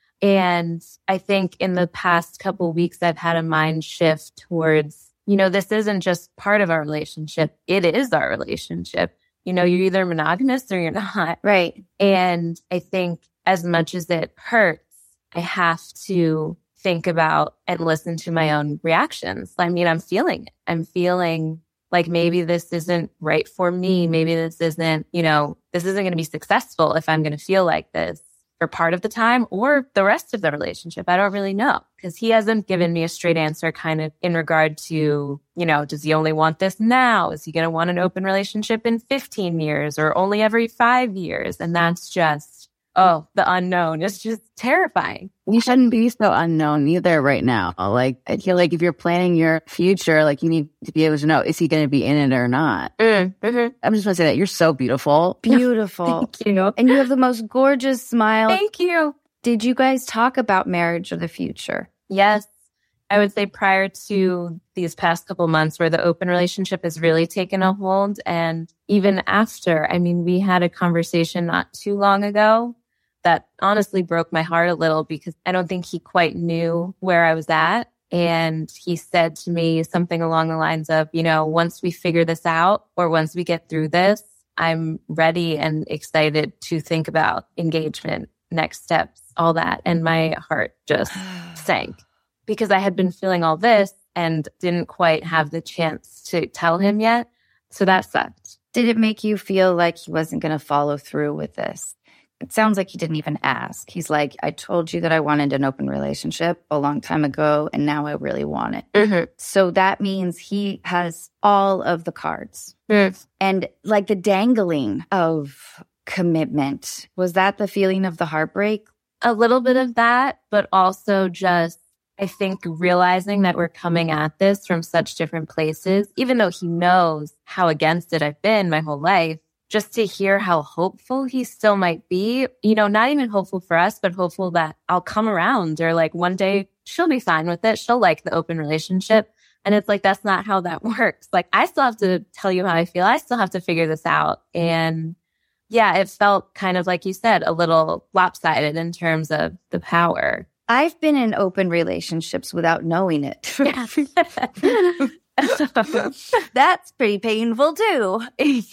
And I think in the past couple weeks, I've had a mind shift towards, this isn't just part of our relationship. It is our relationship. You're either monogamous or you're not. Right. And I think as much as it hurts, I have to think about and listen to my own reactions. I mean, I'm feeling it. I'm feeling like maybe this isn't right for me. Maybe this isn't, this isn't going to be successful if I'm going to feel like this for part of the time or the rest of the relationship. I don't really know because he hasn't given me a straight answer kind of in regard to, does he only want this now? Is he going to want an open relationship in 15 years or only every 5 years? And that's just, the unknown is just terrifying. You shouldn't be so unknown either right now. Like, I feel like if you're planning your future, like you need to be able to know, is he going to be in it or not? I'm just going to say that you're so beautiful. Beautiful. Thank you. And you have the most gorgeous smile. Thank you. Did you guys talk about marriage or the future? Yes. I would say prior to these past couple months where the open relationship has really taken a hold. And even after, we had a conversation not too long ago that honestly broke my heart a little because I don't think he quite knew where I was at. And he said to me something along the lines of, once we figure this out or once we get through this, I'm ready and excited to think about engagement, next steps, all that. And my heart just sank because I had been feeling all this and didn't quite have the chance to tell him yet. So that sucked. Did it make you feel like he wasn't going to follow through with this? It sounds like he didn't even ask. He's like, I told you that I wanted an open relationship a long time ago, and now I really want it. So that means he has all of the cards. And like the dangling of commitment, was that the feeling of the heartbreak? A little bit of that, but also just, I think, realizing that we're coming at this from such different places, even though he knows how against it I've been my whole life. Just to hear how hopeful he still might be, not even hopeful for us, but hopeful that I'll come around or like one day she'll be fine with it. She'll like the open relationship. And it's like, that's not how that works. Like, I still have to tell you how I feel. I still have to figure this out. And yeah, it felt kind of like you said, a little lopsided in terms of the power. I've been in open relationships without knowing it. That's pretty painful too.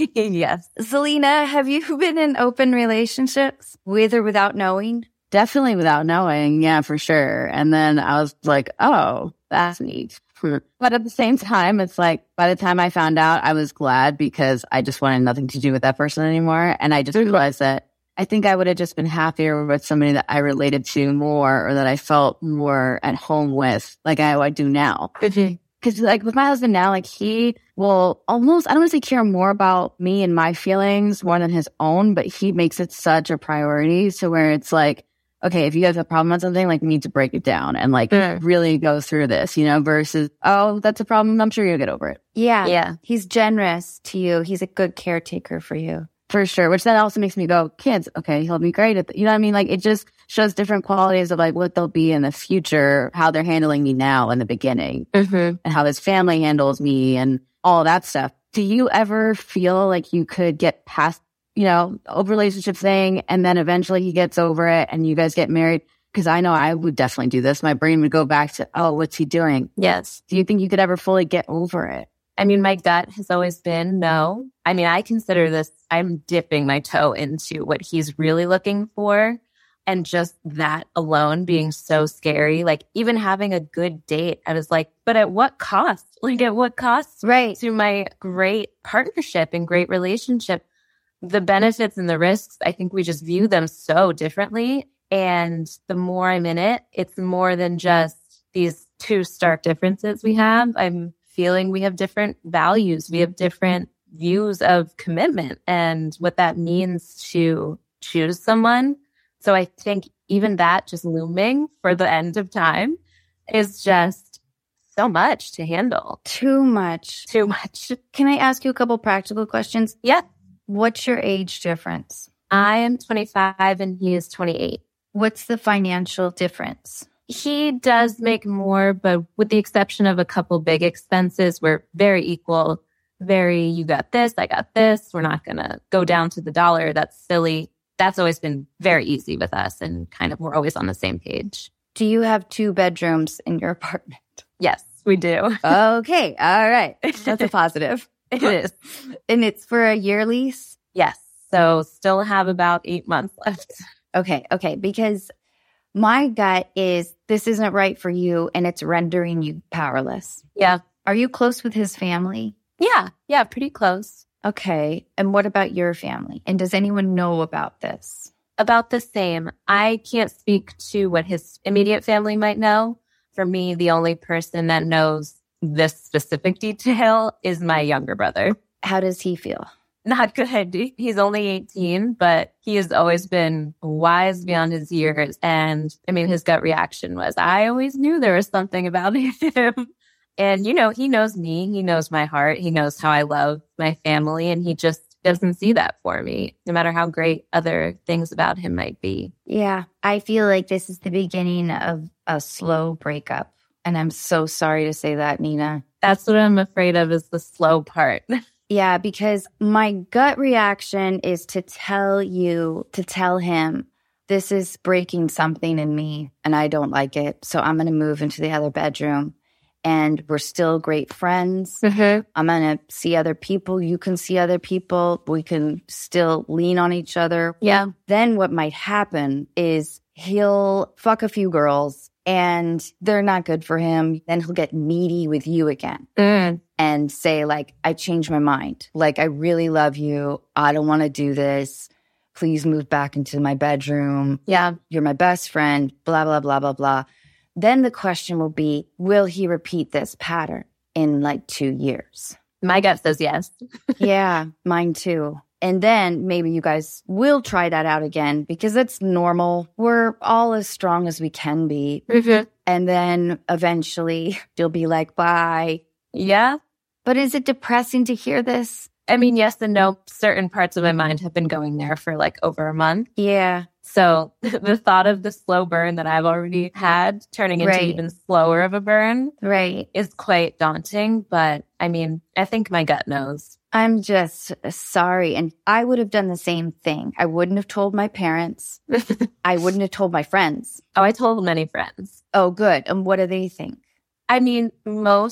Yes. Selena, have you been in open relationships with or without knowing? Definitely without knowing. Yeah, for sure. And then I was like, oh, that's neat. But at the same time, it's like by the time I found out, I was glad because I just wanted nothing to do with that person anymore. And I just realized that I think I would have just been happier with somebody that I related to more or that I felt more at home with, like I do now. Because like with my husband now, like he will almost, I don't want to say care more about me and my feelings more than his own, but he makes it such a priority. So where it's like, okay, if you guys have a problem on something, like we need to break it down and like really go through this, you know, versus, oh, that's a problem. I'm sure you'll get over it. Yeah. He's generous to you. He's a good caretaker for you. For sure. Which then also makes me go, kids, okay, he'll be great at you know what I mean? Like it just shows different qualities of like what they'll be in the future, how they're handling me now in the beginning and how his family handles me and all that stuff. Do you ever feel like you could get past, you know, a relationship thing and then eventually he gets over it and you guys get married? Because I know I would definitely do this. My brain would go back to, oh, what's he doing? Yes. Do you think you could ever fully get over it? I mean, my gut has always been no. I mean, I consider this, I'm dipping my toe into what he's really looking for. And just that alone being so scary, like even having a good date, I was like, but at what cost? Like at what cost to my great partnership and great relationship? The benefits and the risks, I think we just view them so differently. And the more I'm in it, it's more than just these two stark differences we have. I'm feeling we have different values. We have different views of commitment and what that means to choose someone. So I think even that just looming for the end of time is just so much to handle. Too much. Can I ask you a couple practical questions? Yeah. What's your age difference? I am 25 and he is 28. What's the financial difference? He does make more, but with the exception of a couple big expenses, we're very equal. You got this, I got this. We're not going to go down to the dollar. That's silly. That's always been very easy with us and kind of we're always on the same page. Do you have 2 bedrooms in your apartment? Yes, we do. Okay. All right. That's a positive. It is. And it's for a year lease? Yes. So still have about 8 months left. Okay. Because my gut is this isn't right for you and it's rendering you powerless. Yeah. Are you close with his family? Yeah, pretty close. Okay. And what about your family? And does anyone know about this? About the same. I can't speak to what his immediate family might know. For me, the only person that knows this specific detail is my younger brother. How does he feel? Not good. He's only 18, but he has always been wise beyond his years. And I mean, his gut reaction was, I always knew there was something about him. And, you know, he knows me. He knows my heart. He knows how I love my family. And he just doesn't see that for me, no matter how great other things about him might be. Yeah, I feel like this is the beginning of a slow breakup. And I'm so sorry to say that, Nina. That's what I'm afraid of is the slow part. Yeah, because my gut reaction is to tell him, this is breaking something in me and I don't like it. So I'm going to move into the other bedroom and we're still great friends. I'm going to see other people. You can see other people. We can still lean on each other. Yeah. Then what might happen is he'll fuck a few girls and they're not good for him. Then he'll get needy with you again and say like, I changed my mind. Like, I really love you. I don't want to do this. Please move back into my bedroom. Yeah. You're my best friend, blah, blah, blah, blah, blah. Then the question will be, will he repeat this pattern in like 2 years? My gut says yes. Yeah, mine too. And then maybe you guys will try that out again because it's normal. We're all as strong as we can be. And then eventually you'll be like, bye. Yeah. But is it depressing to hear this? I mean, yes and no. Certain parts of my mind have been going there for like over a month. Yeah. So the thought of the slow burn that I've already had turning into even slower of a burn is quite daunting. But I mean, I think my gut knows. I'm just sorry. And I would have done the same thing. I wouldn't have told my parents. I wouldn't have told my friends. Oh, I told many friends. Oh, good. And what do they think? I mean, most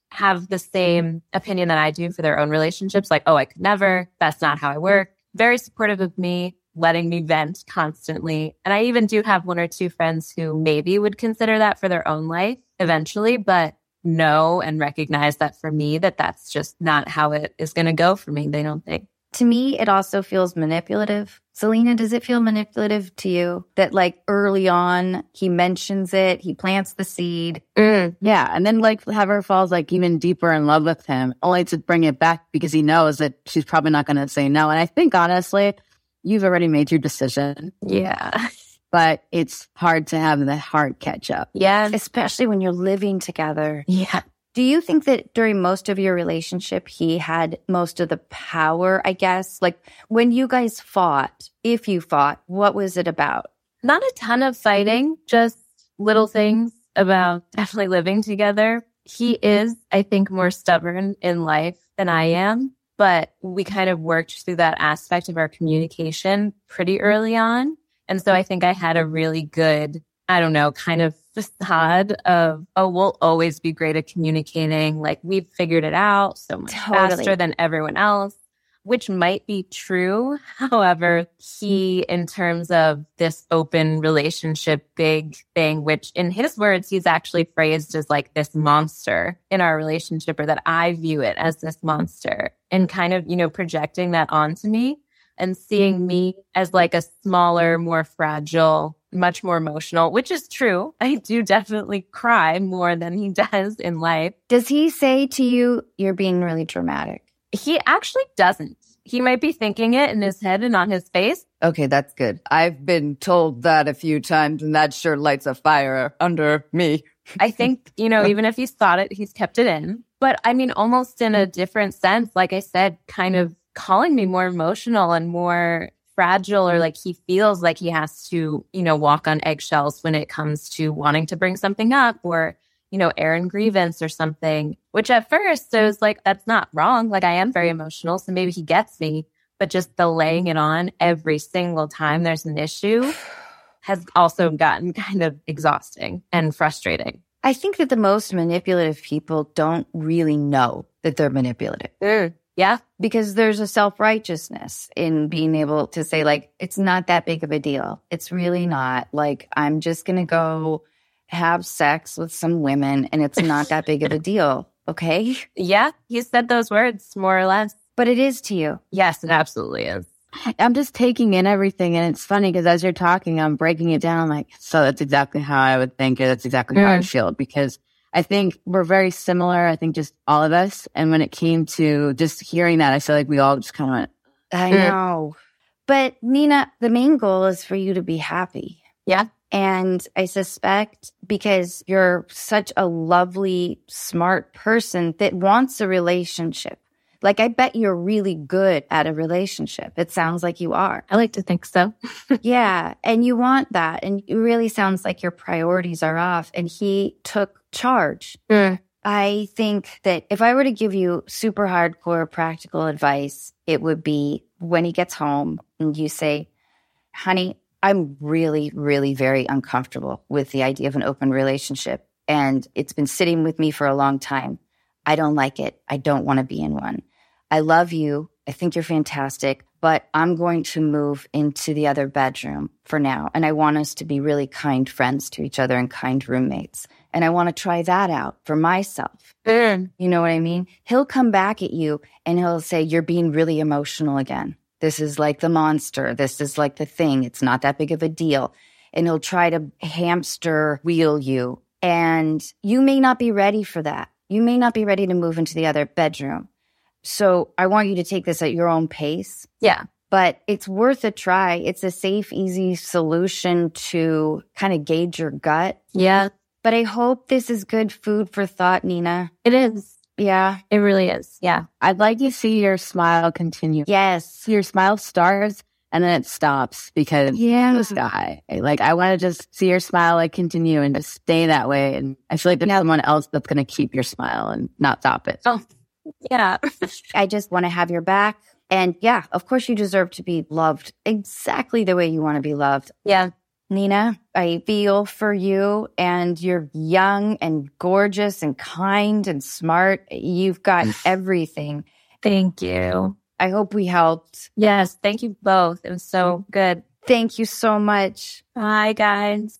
have the same opinion that I do for their own relationships. Like, oh, I could never. That's not how I work. Very supportive of me, letting me vent constantly. And I even do have one or two friends who maybe would consider that for their own life eventually, but know and recognize that for me, that's just not how it is going to go for me, they don't think. To me, it also feels manipulative. Selena, does it feel manipulative to you that like early on, he mentions it, he plants the seed? Yeah. And then like Heather falls like even deeper in love with him, only to bring it back because he knows that she's probably not going to say no. And I think honestly, you've already made your decision. Yeah. But it's hard to have the heart catch up. Yeah. Especially when you're living together. Yeah. Do you think that during most of your relationship, he had most of the power, I guess? Like when you guys fought, if you fought, what was it about? Not a ton of fighting, just little things about definitely living together. He is, I think, more stubborn in life than I am, but we kind of worked through that aspect of our communication pretty early on. And so I think I had a really good, I don't know, kind of facade of, oh, we'll always be great at communicating. Like we've figured it out so much faster than everyone else, which might be true. However, he, in terms of this open relationship, big thing, which in his words, he's actually phrased as like this monster in our relationship, or that I view it as this monster, and kind of, projecting that onto me. And seeing me as like a smaller, more fragile, much more emotional, which is true. I do definitely cry more than he does in life. Does he say to you, you're being really dramatic? He actually doesn't. He might be thinking it in his head and on his face. Okay, that's good. I've been told that a few times, and that sure lights a fire under me. I think, even if he's thought it, he's kept it in. But I mean, almost in a different sense, like I said, kind of calling me more emotional and more fragile, or like he feels like he has to, walk on eggshells when it comes to wanting to bring something up, or, air a grievance or something, which at first I was like, that's not wrong. Like I am very emotional, so maybe he gets me, but just the laying it on every single time there's an issue has also gotten kind of exhausting and frustrating. I think that the most manipulative people don't really know that they're manipulative. Yeah. Because there's a self-righteousness in being able to say, like, it's not that big of a deal. It's really not. Like, I'm just going to go have sex with some women and it's not that big of a deal. Okay? Yeah. He said those words, more or less. But it is to you. Yes, it absolutely is. I'm just taking in everything. And it's funny because as you're talking, I'm breaking it down. Like, so that's exactly how I would think it. That's exactly how I feel, because I think we're very similar. I think just all of us. And when it came to just hearing that, I feel like we all just kind of went, I know. But Nina, the main goal is for you to be happy. Yeah. And I suspect because you're such a lovely, smart person that wants a relationship. Like, I bet you're really good at a relationship. It sounds like you are. I like to think so. Yeah. And you want that. And it really sounds like your priorities are off. And he took charge. I think that if I were to give you super hardcore practical advice, it would be when he gets home and you say, honey, I'm really, really very uncomfortable with the idea of an open relationship. And it's been sitting with me for a long time. I don't like it. I don't want to be in one. I love you. I think you're fantastic, but I'm going to move into the other bedroom for now. And I want us to be really kind friends to each other and kind roommates. And I want to try that out for myself. You know what I mean? He'll come back at you and he'll say, you're being really emotional again. This is like the monster. This is like the thing. It's not that big of a deal. And he'll try to hamster wheel you. And you may not be ready for that. You may not be ready to move into the other bedroom. So I want you to take this at your own pace. Yeah. But it's worth a try. It's a safe, easy solution to kind of gauge your gut. Yeah. But I hope this is good food for thought, Nina. It is. Yeah. It really is. Yeah. I'd like to see your smile continue. Yes. Your smile starts and then it stops because it's high. Like, I want to just see your smile like continue and just stay that way. And I feel like there's someone else that's going to keep your smile and not stop it. Oh, yeah. I just want to have your back. And yeah, of course you deserve to be loved exactly the way you want to be loved. Yeah. Nina, I feel for you, and you're young and gorgeous and kind and smart. You've got everything. Thank you. I hope we helped. Yes, thank you both. It was so good. Thank you so much. Bye, guys.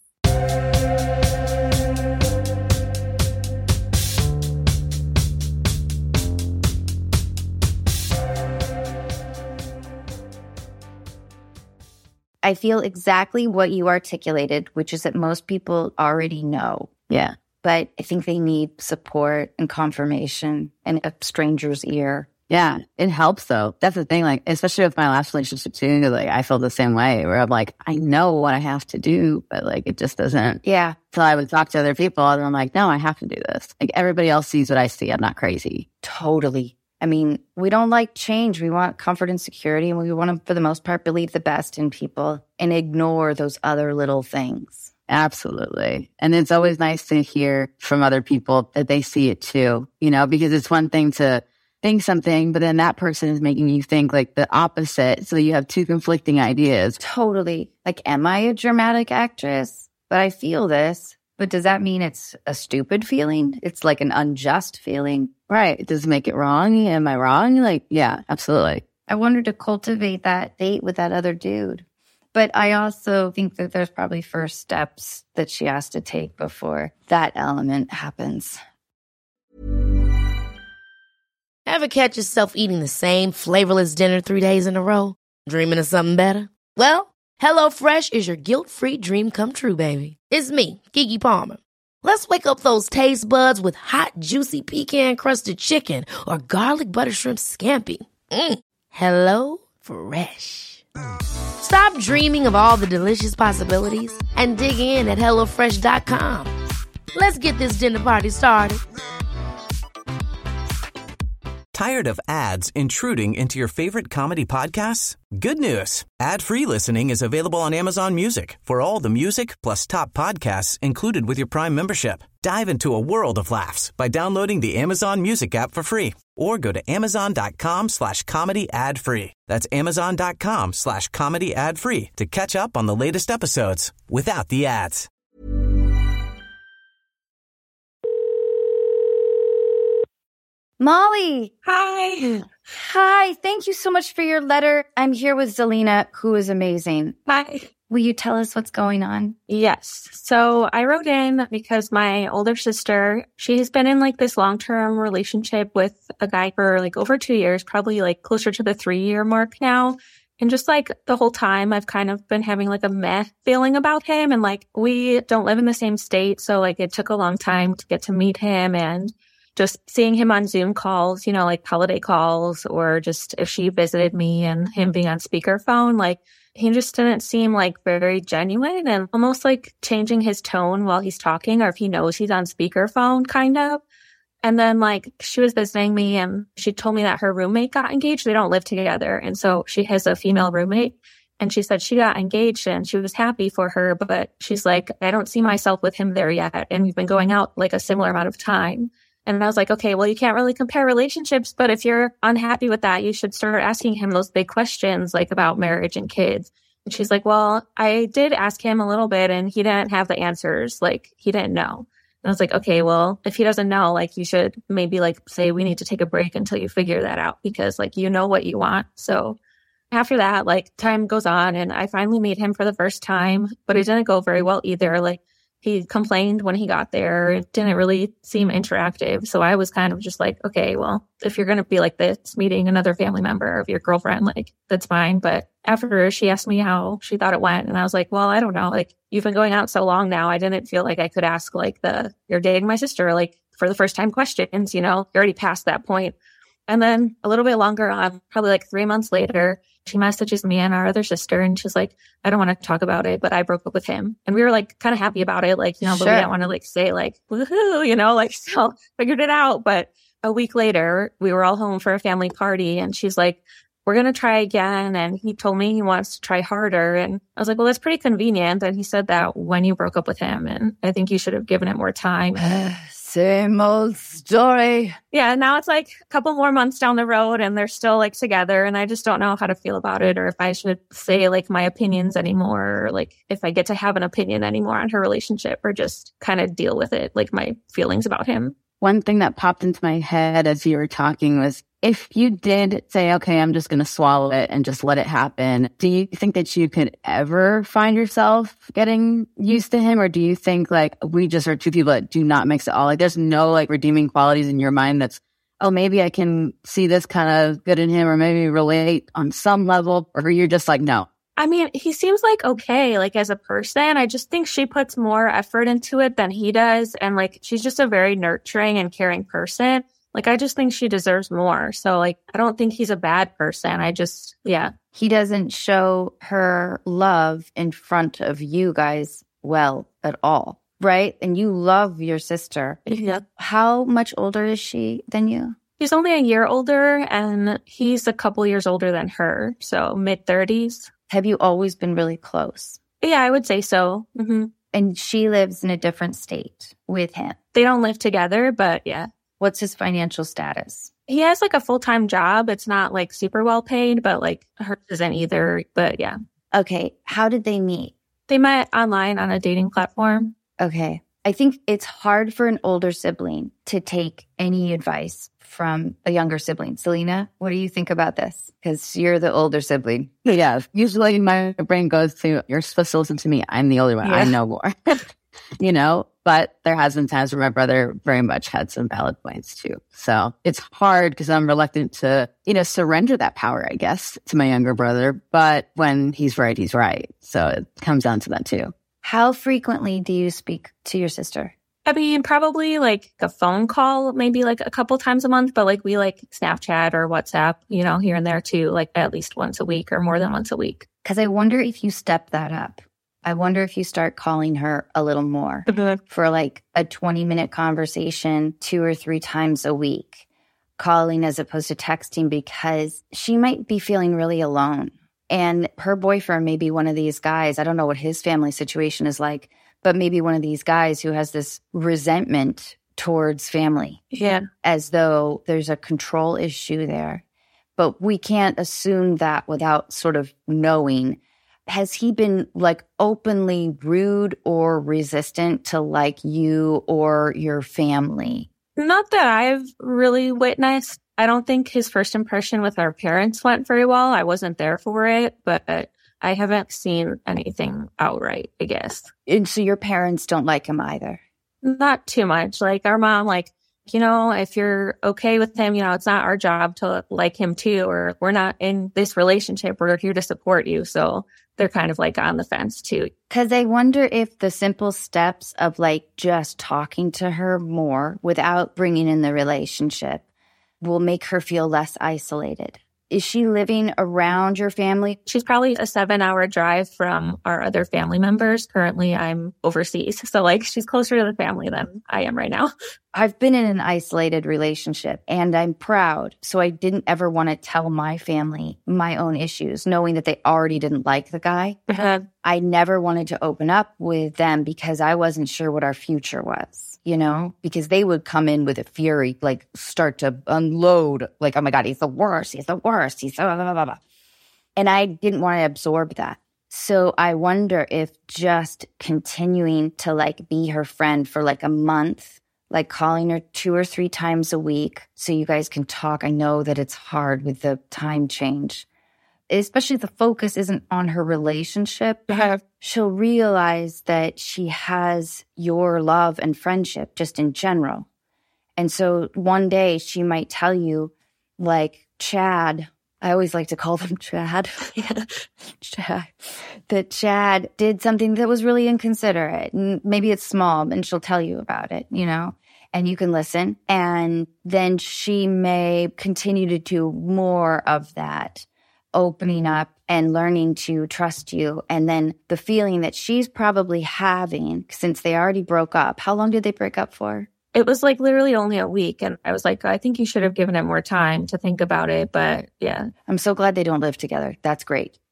I feel exactly what you articulated, which is that most people already know. Yeah. But I think they need support and confirmation and a stranger's ear. Yeah, it helps though. That's the thing, like, especially with my last relationship too, like I feel the same way where I'm like, I know what I have to do, but like it just doesn't. Yeah. So I would talk to other people and I'm like, no, I have to do this. Like everybody else sees what I see. I'm not crazy. Totally. I mean, we don't like change. We want comfort and security, and we want to, for the most part, believe the best in people and ignore those other little things. Absolutely. And it's always nice to hear from other people that they see it too, you know, because it's one thing to think something, but then that person is making you think like the opposite. So you have two conflicting ideas. Totally. Like, am I a dramatic actress? But I feel this. But does that mean it's a stupid feeling? It's like an unjust feeling. Right. Does it make it wrong? Am I wrong? Like, yeah, absolutely. I wanted to cultivate that date with that other dude. But I also think that there's probably first steps that she has to take before that element happens. Ever catch yourself eating the same flavorless dinner 3 days in a row? Dreaming of something better? Well, HelloFresh is your guilt-free dream come true, baby. It's me, Keke Palmer. Let's wake up those taste buds with hot, juicy pecan-crusted chicken or garlic butter shrimp scampi. HelloFresh. Stop dreaming of all the delicious possibilities and dig in at HelloFresh.com. Let's get this dinner party started. Tired of ads intruding into your favorite comedy podcasts? Good news. Ad-free listening is available on Amazon Music for all the music plus top podcasts included with your Prime membership. Dive into a world of laughs by downloading the Amazon Music app for free or go to amazon.com/comedy ad-free. That's amazon.com/comedy ad-free to catch up on the latest episodes without the ads. Molly! Hi. Hi, thank you so much for your letter. I'm here with Zelina, who is amazing. Hi. Will you tell us what's going on? Yes. So I wrote in because my older sister, she has been in like this long-term relationship with a guy for like over 2 years, probably like closer to the 3-year mark now. And just like the whole time I've kind of been having like a meh feeling about him. And like we don't live in the same state. So like it took a long time to get to meet him, and just seeing him on Zoom calls, you know, like holiday calls, or just if she visited me and him being on speakerphone, like he just didn't seem like very genuine and almost like changing his tone while he's talking, or if he knows he's on speakerphone kind of. And then like she was visiting me and she told me that her roommate got engaged. They don't live together. And so she has a female roommate, and she said she got engaged and she was happy for her, but she's like, I don't see myself with him there yet. And we've been going out like a similar amount of time. And I was like, okay, well, you can't really compare relationships, but if you're unhappy with that, you should start asking him those big questions like about marriage and kids. And she's like, well, I did ask him a little bit and he didn't have the answers. Like he didn't know. And I was like, okay, well, if he doesn't know, like you should maybe like say we need to take a break until you figure that out, because like you know what you want. So after that, like time goes on and I finally meet him for the first time, but it didn't go very well either. Like he complained when he got there. It didn't really seem interactive. So I was kind of just like, okay, well, if you're going to be like this, meeting another family member of your girlfriend, like that's fine. But after she asked me how she thought it went, and I was like, well, I don't know. Like you've been going out so long now. I didn't feel like I could ask like you're dating my sister, like for the first time questions, you know, you're already past that point. And then a little bit longer on, probably like 3 months later, she messages me and our other sister, and she's like, I don't want to talk about it, but I broke up with him. And we were like kind of happy about it. Like, you know, but we didn't want to like say like, woohoo, you know, like still figured it out. But a week later, we were all home for a family party, and she's like, we're going to try again. And he told me he wants to try harder. And I was like, well, that's pretty convenient. And he said that when you broke up with him, and I think you should have given it more time. Same old story. Yeah, now it's like a couple more months down the road and they're still like together, and I just don't know how to feel about it, or if I should say like my opinions anymore, or like if I get to have an opinion anymore on her relationship, or just kind of deal with it, like my feelings about him. One thing that popped into my head as you were talking was, if you did say, okay, I'm just going to swallow it and just let it happen, do you think that you could ever find yourself getting used to him? Or do you think like we just are two people that do not mix at all? Like there's no like redeeming qualities in your mind that's, oh, maybe I can see this kind of good in him, or maybe relate on some level, or you're just like, no. I mean, he seems like okay, like as a person. I just think she puts more effort into it than he does. And like, she's just a very nurturing and caring person. Like, I just think she deserves more. So like, I don't think he's a bad person. Yeah. He doesn't show her love in front of you guys well at all, right? And you love your sister. Yeah. How much older is she than you? He's only a year older, and he's a couple years older than her. So mid-30s. Have you always been really close? Yeah, I would say so. Mm-hmm. And she lives in a different state with him. They don't live together, but yeah. What's his financial status? He has like a full-time job. It's not like super well paid, but like hers isn't either. But yeah. Okay. How did they meet? They met online on a dating platform. Okay. I think it's hard for an older sibling to take any advice from a younger sibling. Selena, what do you think about this? Because you're the older sibling. Yeah. Usually my brain goes to, you're supposed to listen to me. I'm the older one. Yeah. I know more. You know, but there has been times where my brother very much had some valid points too. So it's hard because I'm reluctant to, surrender that power, I guess, to my younger brother. But when he's right, he's right. So it comes down to that too. How frequently do you speak to your sister? I mean, probably like a phone call, maybe like a couple times a month, but like we like Snapchat or WhatsApp, here and there too, like at least once a week or more than once a week. Because I wonder if you step that up. I wonder if you start calling her a little more for like a 20-minute conversation 2 or 3 times a week, calling as opposed to texting, because she might be feeling really alone. And her boyfriend may be one of these guys. I don't know what his family situation is like, but maybe one of these guys who has this resentment towards family. Yeah. As though there's a control issue there. But we can't assume that without sort of knowing. Has he been like openly rude or resistant to like you or your family? Not that I've really witnessed. I don't think his first impression with our parents went very well. I wasn't there for it, but I haven't seen anything outright, I guess. And so your parents don't like him either? Not too much. Like our mom, like, if you're okay with him, it's not our job to like him too, or we're not in this relationship. We're here to support you. So they're kind of like on the fence too. Because I wonder if the simple steps of like just talking to her more without bringing in the relationship will make her feel less isolated. Is she living around your family? She's probably a 7-hour drive from our other family members. Currently, I'm overseas. So like she's closer to the family than I am right now. I've been in an isolated relationship and I'm proud. So I didn't ever want to tell my family my own issues, knowing that they already didn't like the guy. I never wanted to open up with them because I wasn't sure what our future was. Because they would come in with a fury, like start to unload, like, oh my God, he's the worst. He's the worst. He's blah, blah, blah, blah. And I didn't want to absorb that. So I wonder if just continuing to like be her friend for like a month, like calling her 2 or 3 times a week so you guys can talk. I know that it's hard with the time change. Especially if the focus isn't on her relationship, she'll realize that she has your love and friendship just in general. And so one day she might tell you, like, Chad, I always like to call them Chad, Chad, that Chad did something that was really inconsiderate. And maybe it's small, and she'll tell you about it, and you can listen. And then she may continue to do more of that, opening up and learning to trust you. And then the feeling that she's probably having, since they already broke up. How long did they break up for? It was like literally only a week. And I was like, I think you should have given it more time to think about it. But yeah. I'm so glad they don't live together. That's great.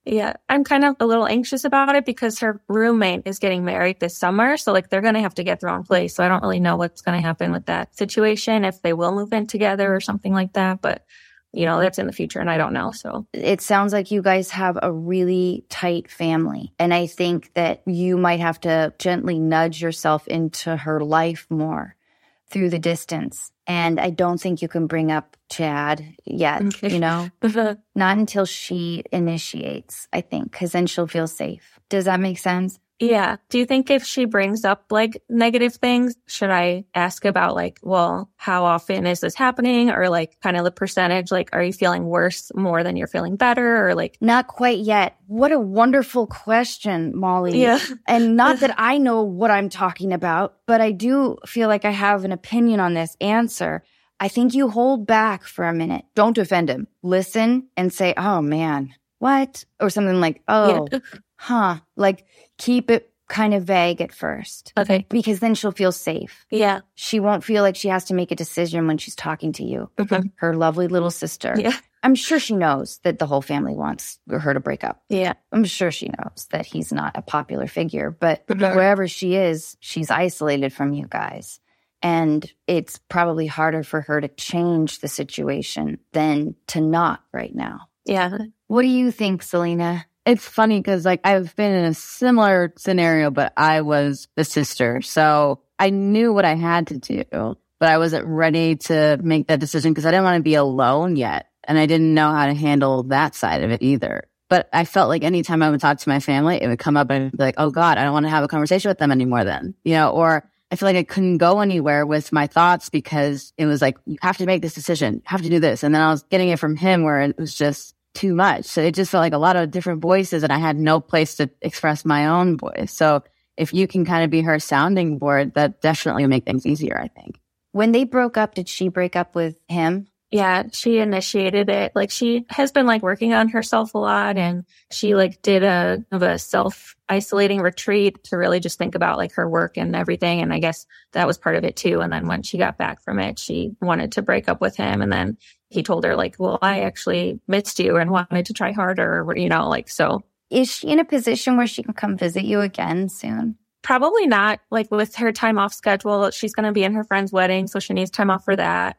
Yeah, I'm kind of a little anxious about it because her roommate is getting married this summer. So like they're going to have to get their own place. So I don't really know what's going to happen with that situation, if they will move in together or something like that. But, you know, that's in the future and I don't know. So it sounds like you guys have a really tight family. And I think that you might have to gently nudge yourself into her life more through the distance. And I don't think you can bring up Chad yet, you know, not until she initiates, I think, because then she'll feel safe. Does that make sense? Yeah. Do you think if she brings up like negative things, should I ask about like, well, how often is this happening? Or like kind of the percentage, like, are you feeling worse more than you're feeling better? Or like, not quite yet. What a wonderful question, Molly. Yeah. And not that I know what I'm talking about, but I do feel like I have an opinion on this answer. I think you hold back for a minute. Don't defend him. Listen and say, oh man, what? Or something like, oh, yeah. Huh. Like keep it kind of vague at first. Okay. Because then she'll feel safe. Yeah. She won't feel like she has to make a decision when she's talking to you. Mm-hmm. Her lovely little sister. Yeah. I'm sure she knows that the whole family wants her to break up. Yeah. I'm sure she knows that he's not a popular figure, but wherever she is, she's isolated from you guys. And it's probably harder for her to change the situation than to not right now. Yeah. What do you think, Selena? It's funny because like I've been in a similar scenario, but I was the sister. So I knew what I had to do, but I wasn't ready to make that decision because I didn't want to be alone yet. And I didn't know how to handle that side of it either. But I felt like anytime I would talk to my family, it would come up and be like, oh God, I don't want to have a conversation with them anymore then, you know, or I feel like I couldn't go anywhere with my thoughts because it was like, you have to make this decision, you have to do this. And then I was getting it from him where it was just too much. So it just felt like a lot of different voices and I had no place to express my own voice. So if you can kind of be her sounding board, that definitely will make things easier, I think. When they broke up, did she break up with him? Yeah, she initiated it. Like she has been like working on herself a lot and she like did a self-isolating retreat to really just think about like her work and everything. And I guess that was part of it too. And then when she got back from it, she wanted to break up with him. And then he told her like, well, I actually missed you and wanted to try harder, you know, like so. Is she in a position where she can come visit you again soon? Probably not. Like with her time off schedule, she's going to be in her friend's wedding. So she needs time off for that.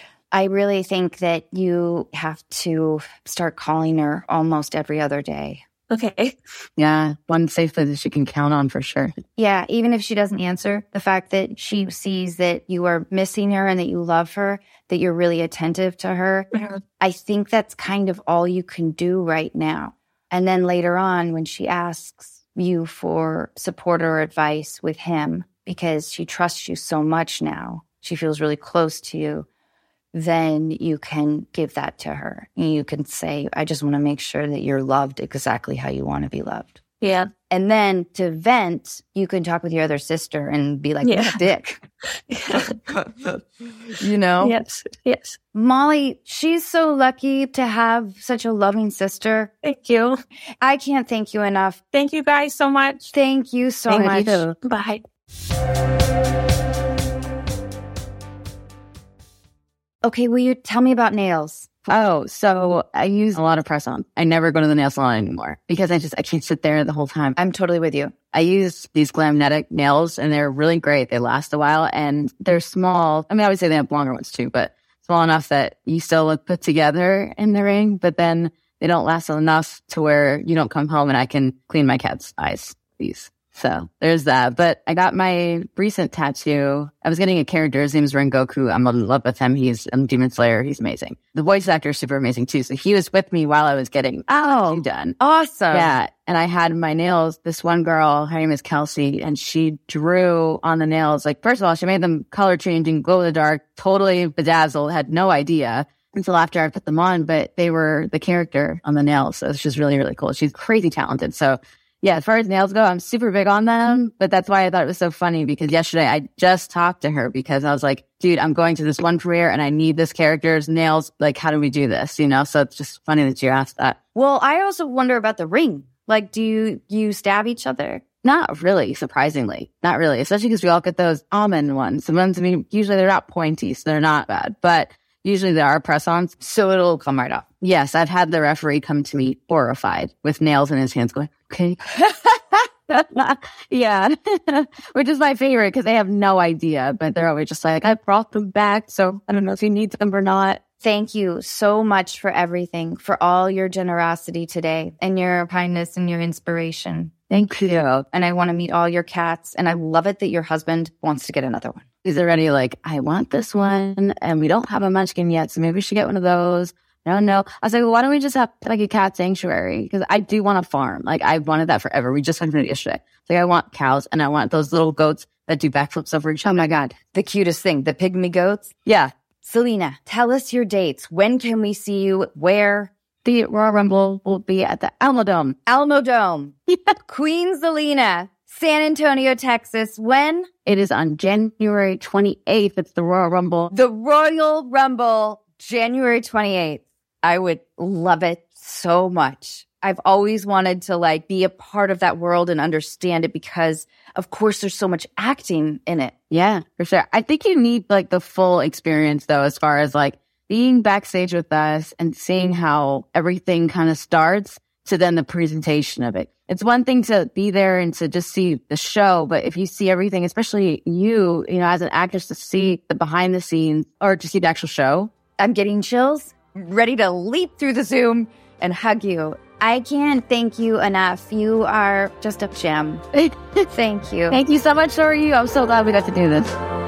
I really think that you have to start calling her almost every other day. Okay. Yeah, one safe place she can count on for sure. Yeah, even if she doesn't answer, the fact that she sees that you are missing her and that you love her, that you're really attentive to her, I think that's kind of all you can do right now. And then later on, when she asks you for support or advice with him, because she trusts you so much now, she feels really close to you, then you can give that to her. You can say, I just want to make sure that you're loved exactly how you want to be loved. Yeah. And then to vent, you can talk with your other sister and be like, what a dick. You know? Yes. Yes. Molly, she's so lucky to have such a loving sister. Thank you. I can't thank you enough. Thank you guys so much. Thank you so much. You. Bye. Okay, will you tell me about nails? Oh, so I use a lot of press-on. I never go to the nail salon anymore because I can't sit there the whole time. I'm totally with you. I use these Glamnetic nails and they're really great. They last a while and they're small. I mean, I would say they have longer ones too, but small enough that you still look put together in the ring, but then they don't last enough to where you don't come home and I can clean my cat's eyes, please. So there's that. But I got my recent tattoo. I was getting a character. His name is Rengoku. I'm in love with him. He's a Demon Slayer. He's amazing. The voice actor is super amazing too. So he was with me while I was getting done. Awesome. Yeah. And I had my nails. This one girl, her name is Kelsey, and she drew on the nails. Like, first of all, she made them color changing, glow in the dark, totally bedazzled, had no idea until after I put them on, but they were the character on the nails. So it's just really, really cool. She's crazy talented. So yeah, as far as nails go, I'm super big on them, but that's why I thought it was so funny because yesterday I just talked to her because I was like, dude, I'm going to this one premiere and I need this character's nails. Like, how do we do this? You know, so it's just funny that you asked that. Well, I also wonder about the ring. Like, do you stab each other? Not really, surprisingly. Not really, especially because we all get those almond ones. The ones, I mean, usually they're not pointy, so they're not bad. But Usually there are press-ons, so it'll come right up. Yes, I've had the referee come to me horrified with nails in his hands going, okay. Yeah, which is my favorite because they have no idea, but they're always just like, I brought them back, so I don't know if you need them or not. Thank you so much for everything, for all your generosity today and your kindness and your inspiration. Thank you. And I want to meet all your cats. And I love it that your husband wants to get another one. He's already like, I want this one, and we don't have a munchkin yet, so maybe we should get one of those. I don't know. I was like, well, why don't we just have like a cat sanctuary? Because I do want a farm. Like, I wanted that forever. We just went through it yesterday. Like, I want cows, and I want those little goats that do backflips over each other. Oh my God. The cutest thing. The pygmy goats. Yeah. Selena, tell us your dates. When can we see you? Where? The Royal Rumble will be at the Alamo Dome. Alamo Dome. Queen Zelina, San Antonio, Texas. When? It is on January 28th. It's the Royal Rumble. The Royal Rumble, January 28th. I would love it so much. I've always wanted to like be a part of that world and understand it because, of course, there's so much acting in it. Yeah, for sure. I think you need like the full experience though, as far as like being backstage with us and seeing how everything kind of starts to then the presentation of it. It's one thing to be there and to just see the show, but if you see everything, especially you know, as an actress, to see the behind the scenes or to see the actual show. I'm getting chills, ready to leap through the Zoom and hug you. I can't thank you enough. You are just a gem. Thank you. Thank you so much, Tori. I'm so glad we got to do this.